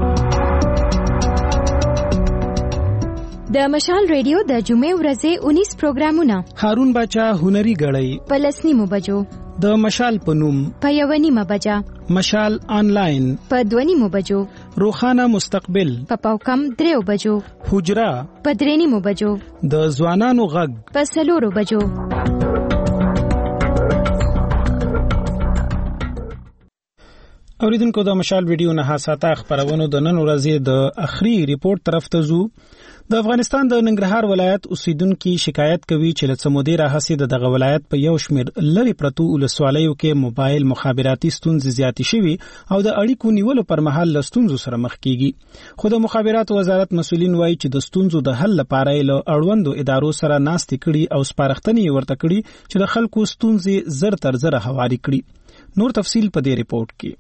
Speaker 8: د مشال ریډیو د جمعې ورځې 19 پروګرامونه
Speaker 1: هارون باچا هنري غړی
Speaker 8: په 10 بجو،
Speaker 1: د مشال په نوم
Speaker 8: په 1 بجا،
Speaker 1: مشال آنلاین
Speaker 8: په 2 بجو،
Speaker 1: روخانه مستقبل
Speaker 8: په پاوکم 3 بجو،
Speaker 1: حجرا
Speaker 8: په 3 بجو،
Speaker 1: د ځوانانو غږ
Speaker 8: په 4 بجو.
Speaker 1: اوریدونکو د مشال ویډیو نه حساسه خبرونو د نن ورځې د اخري ریپورت طرف ته ځو. د افغانستان د ننګرهار ولایت اوسیدونکو شکایت کوي چې له څه مودې راهیسې د دغه ولایت په یو شمېر لرې پرتو ولسوالیو کې موبایل مخابراتي ستونزې زیاتې شوي او د اړیکو نیولو پر مهال له ستونزو سره مخ کیږي. خو د مخابراتو وزارت مسؤلین وایي چې د ستونزو د حل لپاره له اړوندو ادارو سره ناستې کړي او سپارښتنې ورته کړي چې د خلکو ستونزې زر تر زره هواري کړي. نور تفصیل په دې ریپورت کې.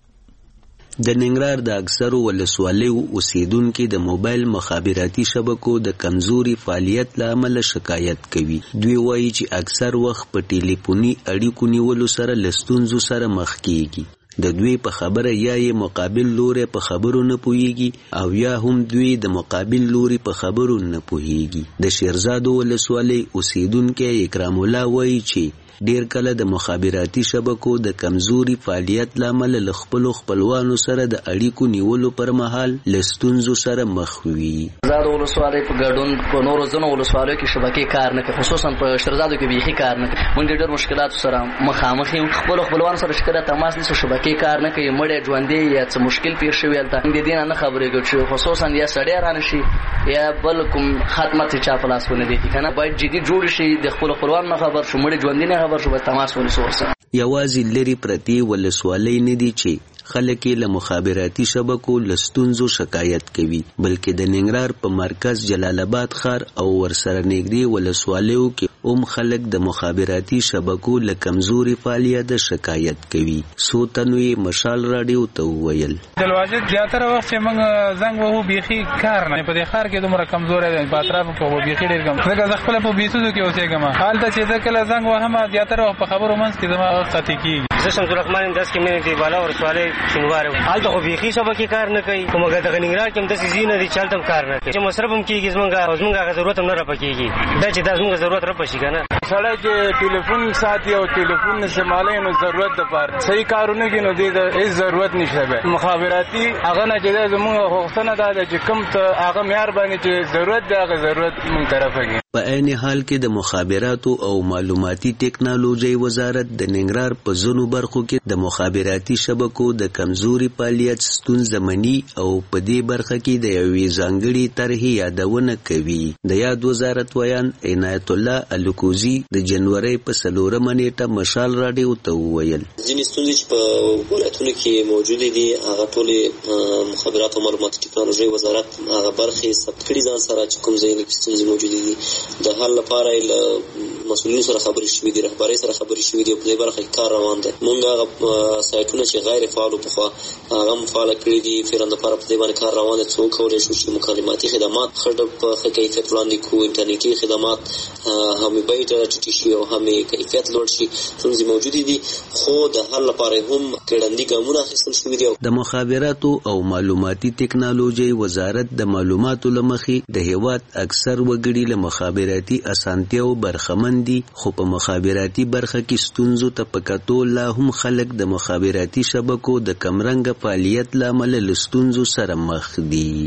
Speaker 7: د ننګرهار د اکثرو ولسوالیو اوسیدونکو د موبایل مخابراتي شبکو د کمزوري فعالیت له امله شکایت کوي. دوی وایي چې اکثر وخت په ټلیفوني اړیکو نیولو سره له ستونزو سره مخ کیږي. د دوی په خبره یا یې مقابل لوري په خبرو نه پوهیږي او یا هم دوی د مقابل لوري په خبرو نه پوهیږي. د شیرزاد ولسوالۍ اوسیدونکو اکرام الله وایي چې ډیر کله د مخابراتي شبکو د کمزوري فعالیت لامل له خپلوانو سره د اړیکو نیولو پر مهال له ستونزو سره مخ وي.
Speaker 20: شیرزاد ولسوالۍ په ګډون په نورو ځینو ولسوالیو کې شبکې کار نه کوي، خصوصا په شیرزادو کې بیخي کار نه کوي. موږ ډېر مشکلاتو سره مخامخ یو. خپلوانو سره چې کله تماس نیسو شبکې کار نه کوي، مړې ژوندې یا څه مشکل پیښ شوی هلته د دې نه خبرېږو چې خصوصا یا سړی رانه شي یا بل کوم خدمت چا په لاس ونه دی که نه باید جدي جوړ شي. د خپلوانو نه خبر شو، مړې ژوندې نه خبر شو، به تماس ونیسو ورسره.
Speaker 7: یوازې لرې پرتې ولسوالۍ نه دي چې خلک له مخابراتي شبکو له ستونزو شکایت کوي، بلکې د ننګرهار په مرکز جلال آباد ښار او ورسره نږدې ولسوالیو کې هم خلک د مخابراتي شبکو له کمزوري فعالیت شکایت کوي. څو تنو یې مشال راډیو ته وویل
Speaker 21: دلواجد زیاتره وخت چې موږ زنګ وهو بیخي کار نه په دې ښار کې دومره کمزوری دی، په اطرافو کې خو بیخي ډېر کم. ځکه زه خپله په بیسودو کې اوسېږم، هلته چې زه کله زنګ وهم زیاتره وخت په خبرو منځ کې زما خطي کېږي.
Speaker 22: زه شمس الرحمن یم، 10 کې مې د بالا ولسوالۍ شینوار یم. هلته خو بیخي شبکې کار نه کوي، خو مګر دغه ننګرهار کې هم داسې ځای نه دي چې هلته هم کار نه کوي، چې مصرف هم کېږي زمونږ هغه ضرورت هم نه راپکېږي. دا چې دا زمونږ ضرورت راپشي که نه
Speaker 21: سړی چې ټلیفون ساتي او ټلیفون استعمالوي نو ضرورت دپاره صحیح کارونه کوي نو دې ته هېڅ ضرورت نشته. بیا مخابراتي هغه نه چې دا زمونږ غوښتنه دا ده چې کوم ته هغه معیار باندې چې ضرورت دی هغه ضرورت مونږ طرفه کړي.
Speaker 7: په عین حال کې د مخابراتو او معلوماتي ټیکنالوژي وزارت د ننګرهار په ځینو برخو کې د مخابراتي شبکو د کمزوري فعالیت ستونزه مني او په دې برخه کې د یوې ځانګړې طرحې یادونه کوي. د یاد وزارت ویان عنایت الله الکوزي د جنوري په 4 نیټه مشال راډیو ته وویل
Speaker 25: ځینې ستونزې چې په ولایتونو کې موجودې دي هغه ټولې مخابرات او معلوماتي ټیکنالوژي وزارت هغه برخې ثبت کړي ځان سره چې کوم ځایونه کې ستونزې موجودې دي. د حل لپاره له مسؤلینو سره خبرې شوې دي، رهبرۍ سره خبرې شوې دي او په دې برخه کې کار روان دی. موږ هغه سایټونه چې غیر فعال پخوا هغه هم فعاله کړي دي، فعلا لپاره په دې باندې کار روان دی. څو کولی شو چې مکالماتي خدمات ښه په ښه کیفیت وړاندې کړو، انټرنیټي خدمات هم بیې ته راټیټې شي او هم کیفیت لوړ شي. ستونزې موجودې دي خو د حل لپاره هم ګړندي ګامونه اخیستل شوي دي.
Speaker 7: د مخابراتو او معلوماتي ټیکنالوژي وزارت د معلوماتو له مخې د هیواد اکثر وګړي له مخابراتي اسانتیاو برخمن دي، خو په مخابراتي برخه کې ستونزو ته په کتو لا هم خلک د مخابراتي شبکو د کمرنګه فعالیت له امله له ستونزو سره مخ دي.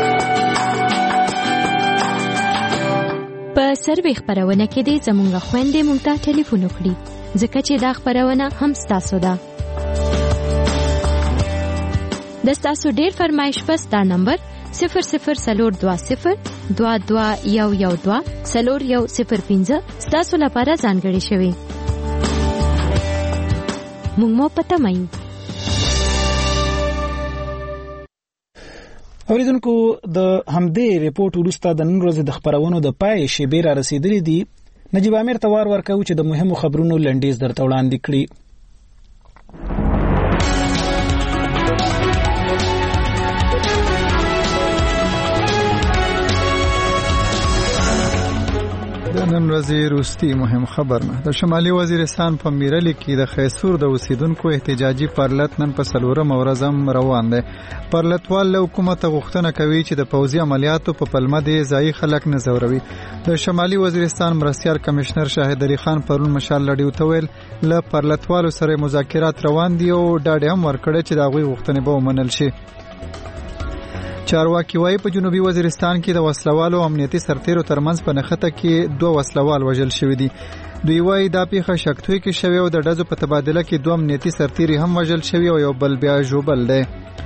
Speaker 8: په سروې خپرونه کې دې زموږ خويندې مونږ ته ټلیفون وکړي ځکه چې دا خپرونه هم ستاسو ده. د ستاسو ډېر فرمایش په ستا نمبر 0020221112 ستاسو لپاره ځانګړې شوی. موږ مو پته مایو.
Speaker 1: اوریدونکو د همدې ریپورت وروسته د نن ورځې د خبرونو د پای شیبې را رسیدلې دي. نجیب امیر توار ورکوي چې د مهمو خبرونو لنډیز درته وړاندې کړي.
Speaker 2: نن ورځې روستي مهم خبرونه. د شمالي وزیرستان په میرلی کې د خیسور د اوسیدونکو احتجاجي پرلط نن په 4 ورځ روان دی. پرلطوال له حکومت غوښتنه کوي چې د پوځي عملیاتو په پلمه د ځایي خلک نه ځوروي. د شمالي وزیرستان مرستیال کمشنر شاهد علي خان پرون مشال لړیو ته ویل له پرلطوالو سره مذاکرات روان دي او ډاډ هم ورکړي چې د هغوی غوښتنې به ومنل شي. چارواکي وايي په جنوبي وزیرستان کې د وسلوالو امنیتي سرتیرو ترمنځ په نښته کې 2 وسلوال وژل شوي دي. دوی وايي دا پیښه شکتوي کې شوې او د ډزو په تبادله کې 2 امنیتي سرتیري هم وژل شوي او یو بل بیا ژوبل دی.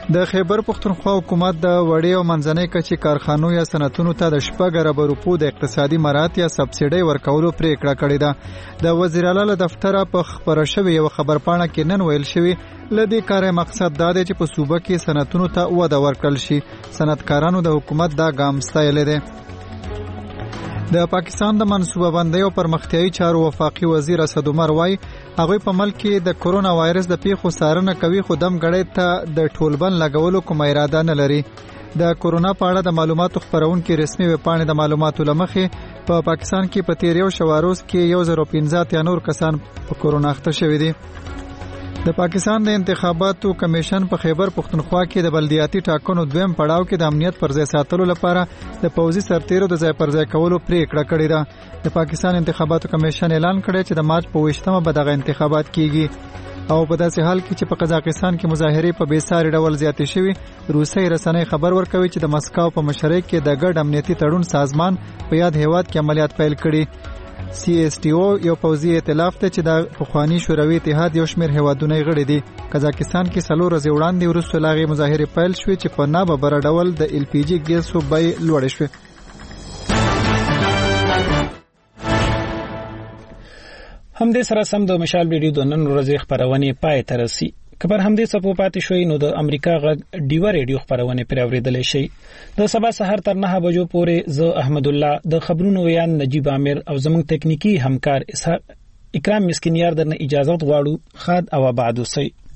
Speaker 2: د خیبر پختونخوا حکومت د وړې او منځنۍ کچې کارخانو یا صنعتونو ته د 4 ارب روپو د اقتصادي مراعات یا سبسیډي ورکولو پریکړه کړې ده. د وزیر اعلی له دفتره په خبره شوې یو خبرپاڼه کې نن ویل شوی لدې کار مقصد دا دی چې په صوبه کې صنعتونو ته وده ورکړل شي. صنعتکارانو د حکومت دا ګام ستایلی دی. د پاکستان د منصوبه بندۍ او پرمختیايي چارو وفاقي وزیر اسد عمر وایي هغه په ملک کې د کورونا وایرس د پیښو څارنه کوي خو دم غړې ته د ټولبند لګولو کوم اراده نه لري. د کورونا په اړه د معلوماتو خبرونکو رسمي ویبپاڼې د معلوماتو لمخې په پاکستان کې په تیر یو شواروز کې 1015 نور کسان په کورونا اخته شوي دي. د پاکستان د انتخاباتو کمیشن په خیبر پختونخوا کې د بلدیاتي ټاکنو دویم پړاو کې د امنیت پر ځای ساتلو لپاره د پوځي سرتیرو د ځای پر ځای کولو پریکړه کړې ده. د پاکستان انتخاباتو کمیشن اعلان کړی چې د مارچ په 20مه به دغه انتخابات کیږي او په داسې حال کې چې په قزاقستان کې مظاهرې په بیساري ډول زیاتې شوي. روسي رسنۍ خبر ورکوي چې د مسکو په مشرۍ کې د ګډ امنیتي تړون سازمان په یاد هیواد کې عملیات پیل کړي. CSTO یو پوځي ائتلاف ته چې د پخوانی شوروي اتحاد یو شمېر هیوادونه غړي دي. قزاقستان کې 4 ورځې وړاندې وروسته لاغې مظاهرې پیل شوې چې په ناببره ډول د LPG ګیسو بیې لوړې شوې.
Speaker 1: همدې سره سم د مشال ویډیو د نن ورځې خبرونه پای ته رسي. کبر همدې صفو پاتې شوي نو د امریکا غږ ډیو ریډیو خبرونه پر اوریدل شي. د سبا سحر تر 9 بجو پورې زه احمد الله د خبرونو ویان نجیب عامر او زموږ تکنیکی همکار اکرام مسکینیار درنه اجازه غواړو. خاد او بعد وسی.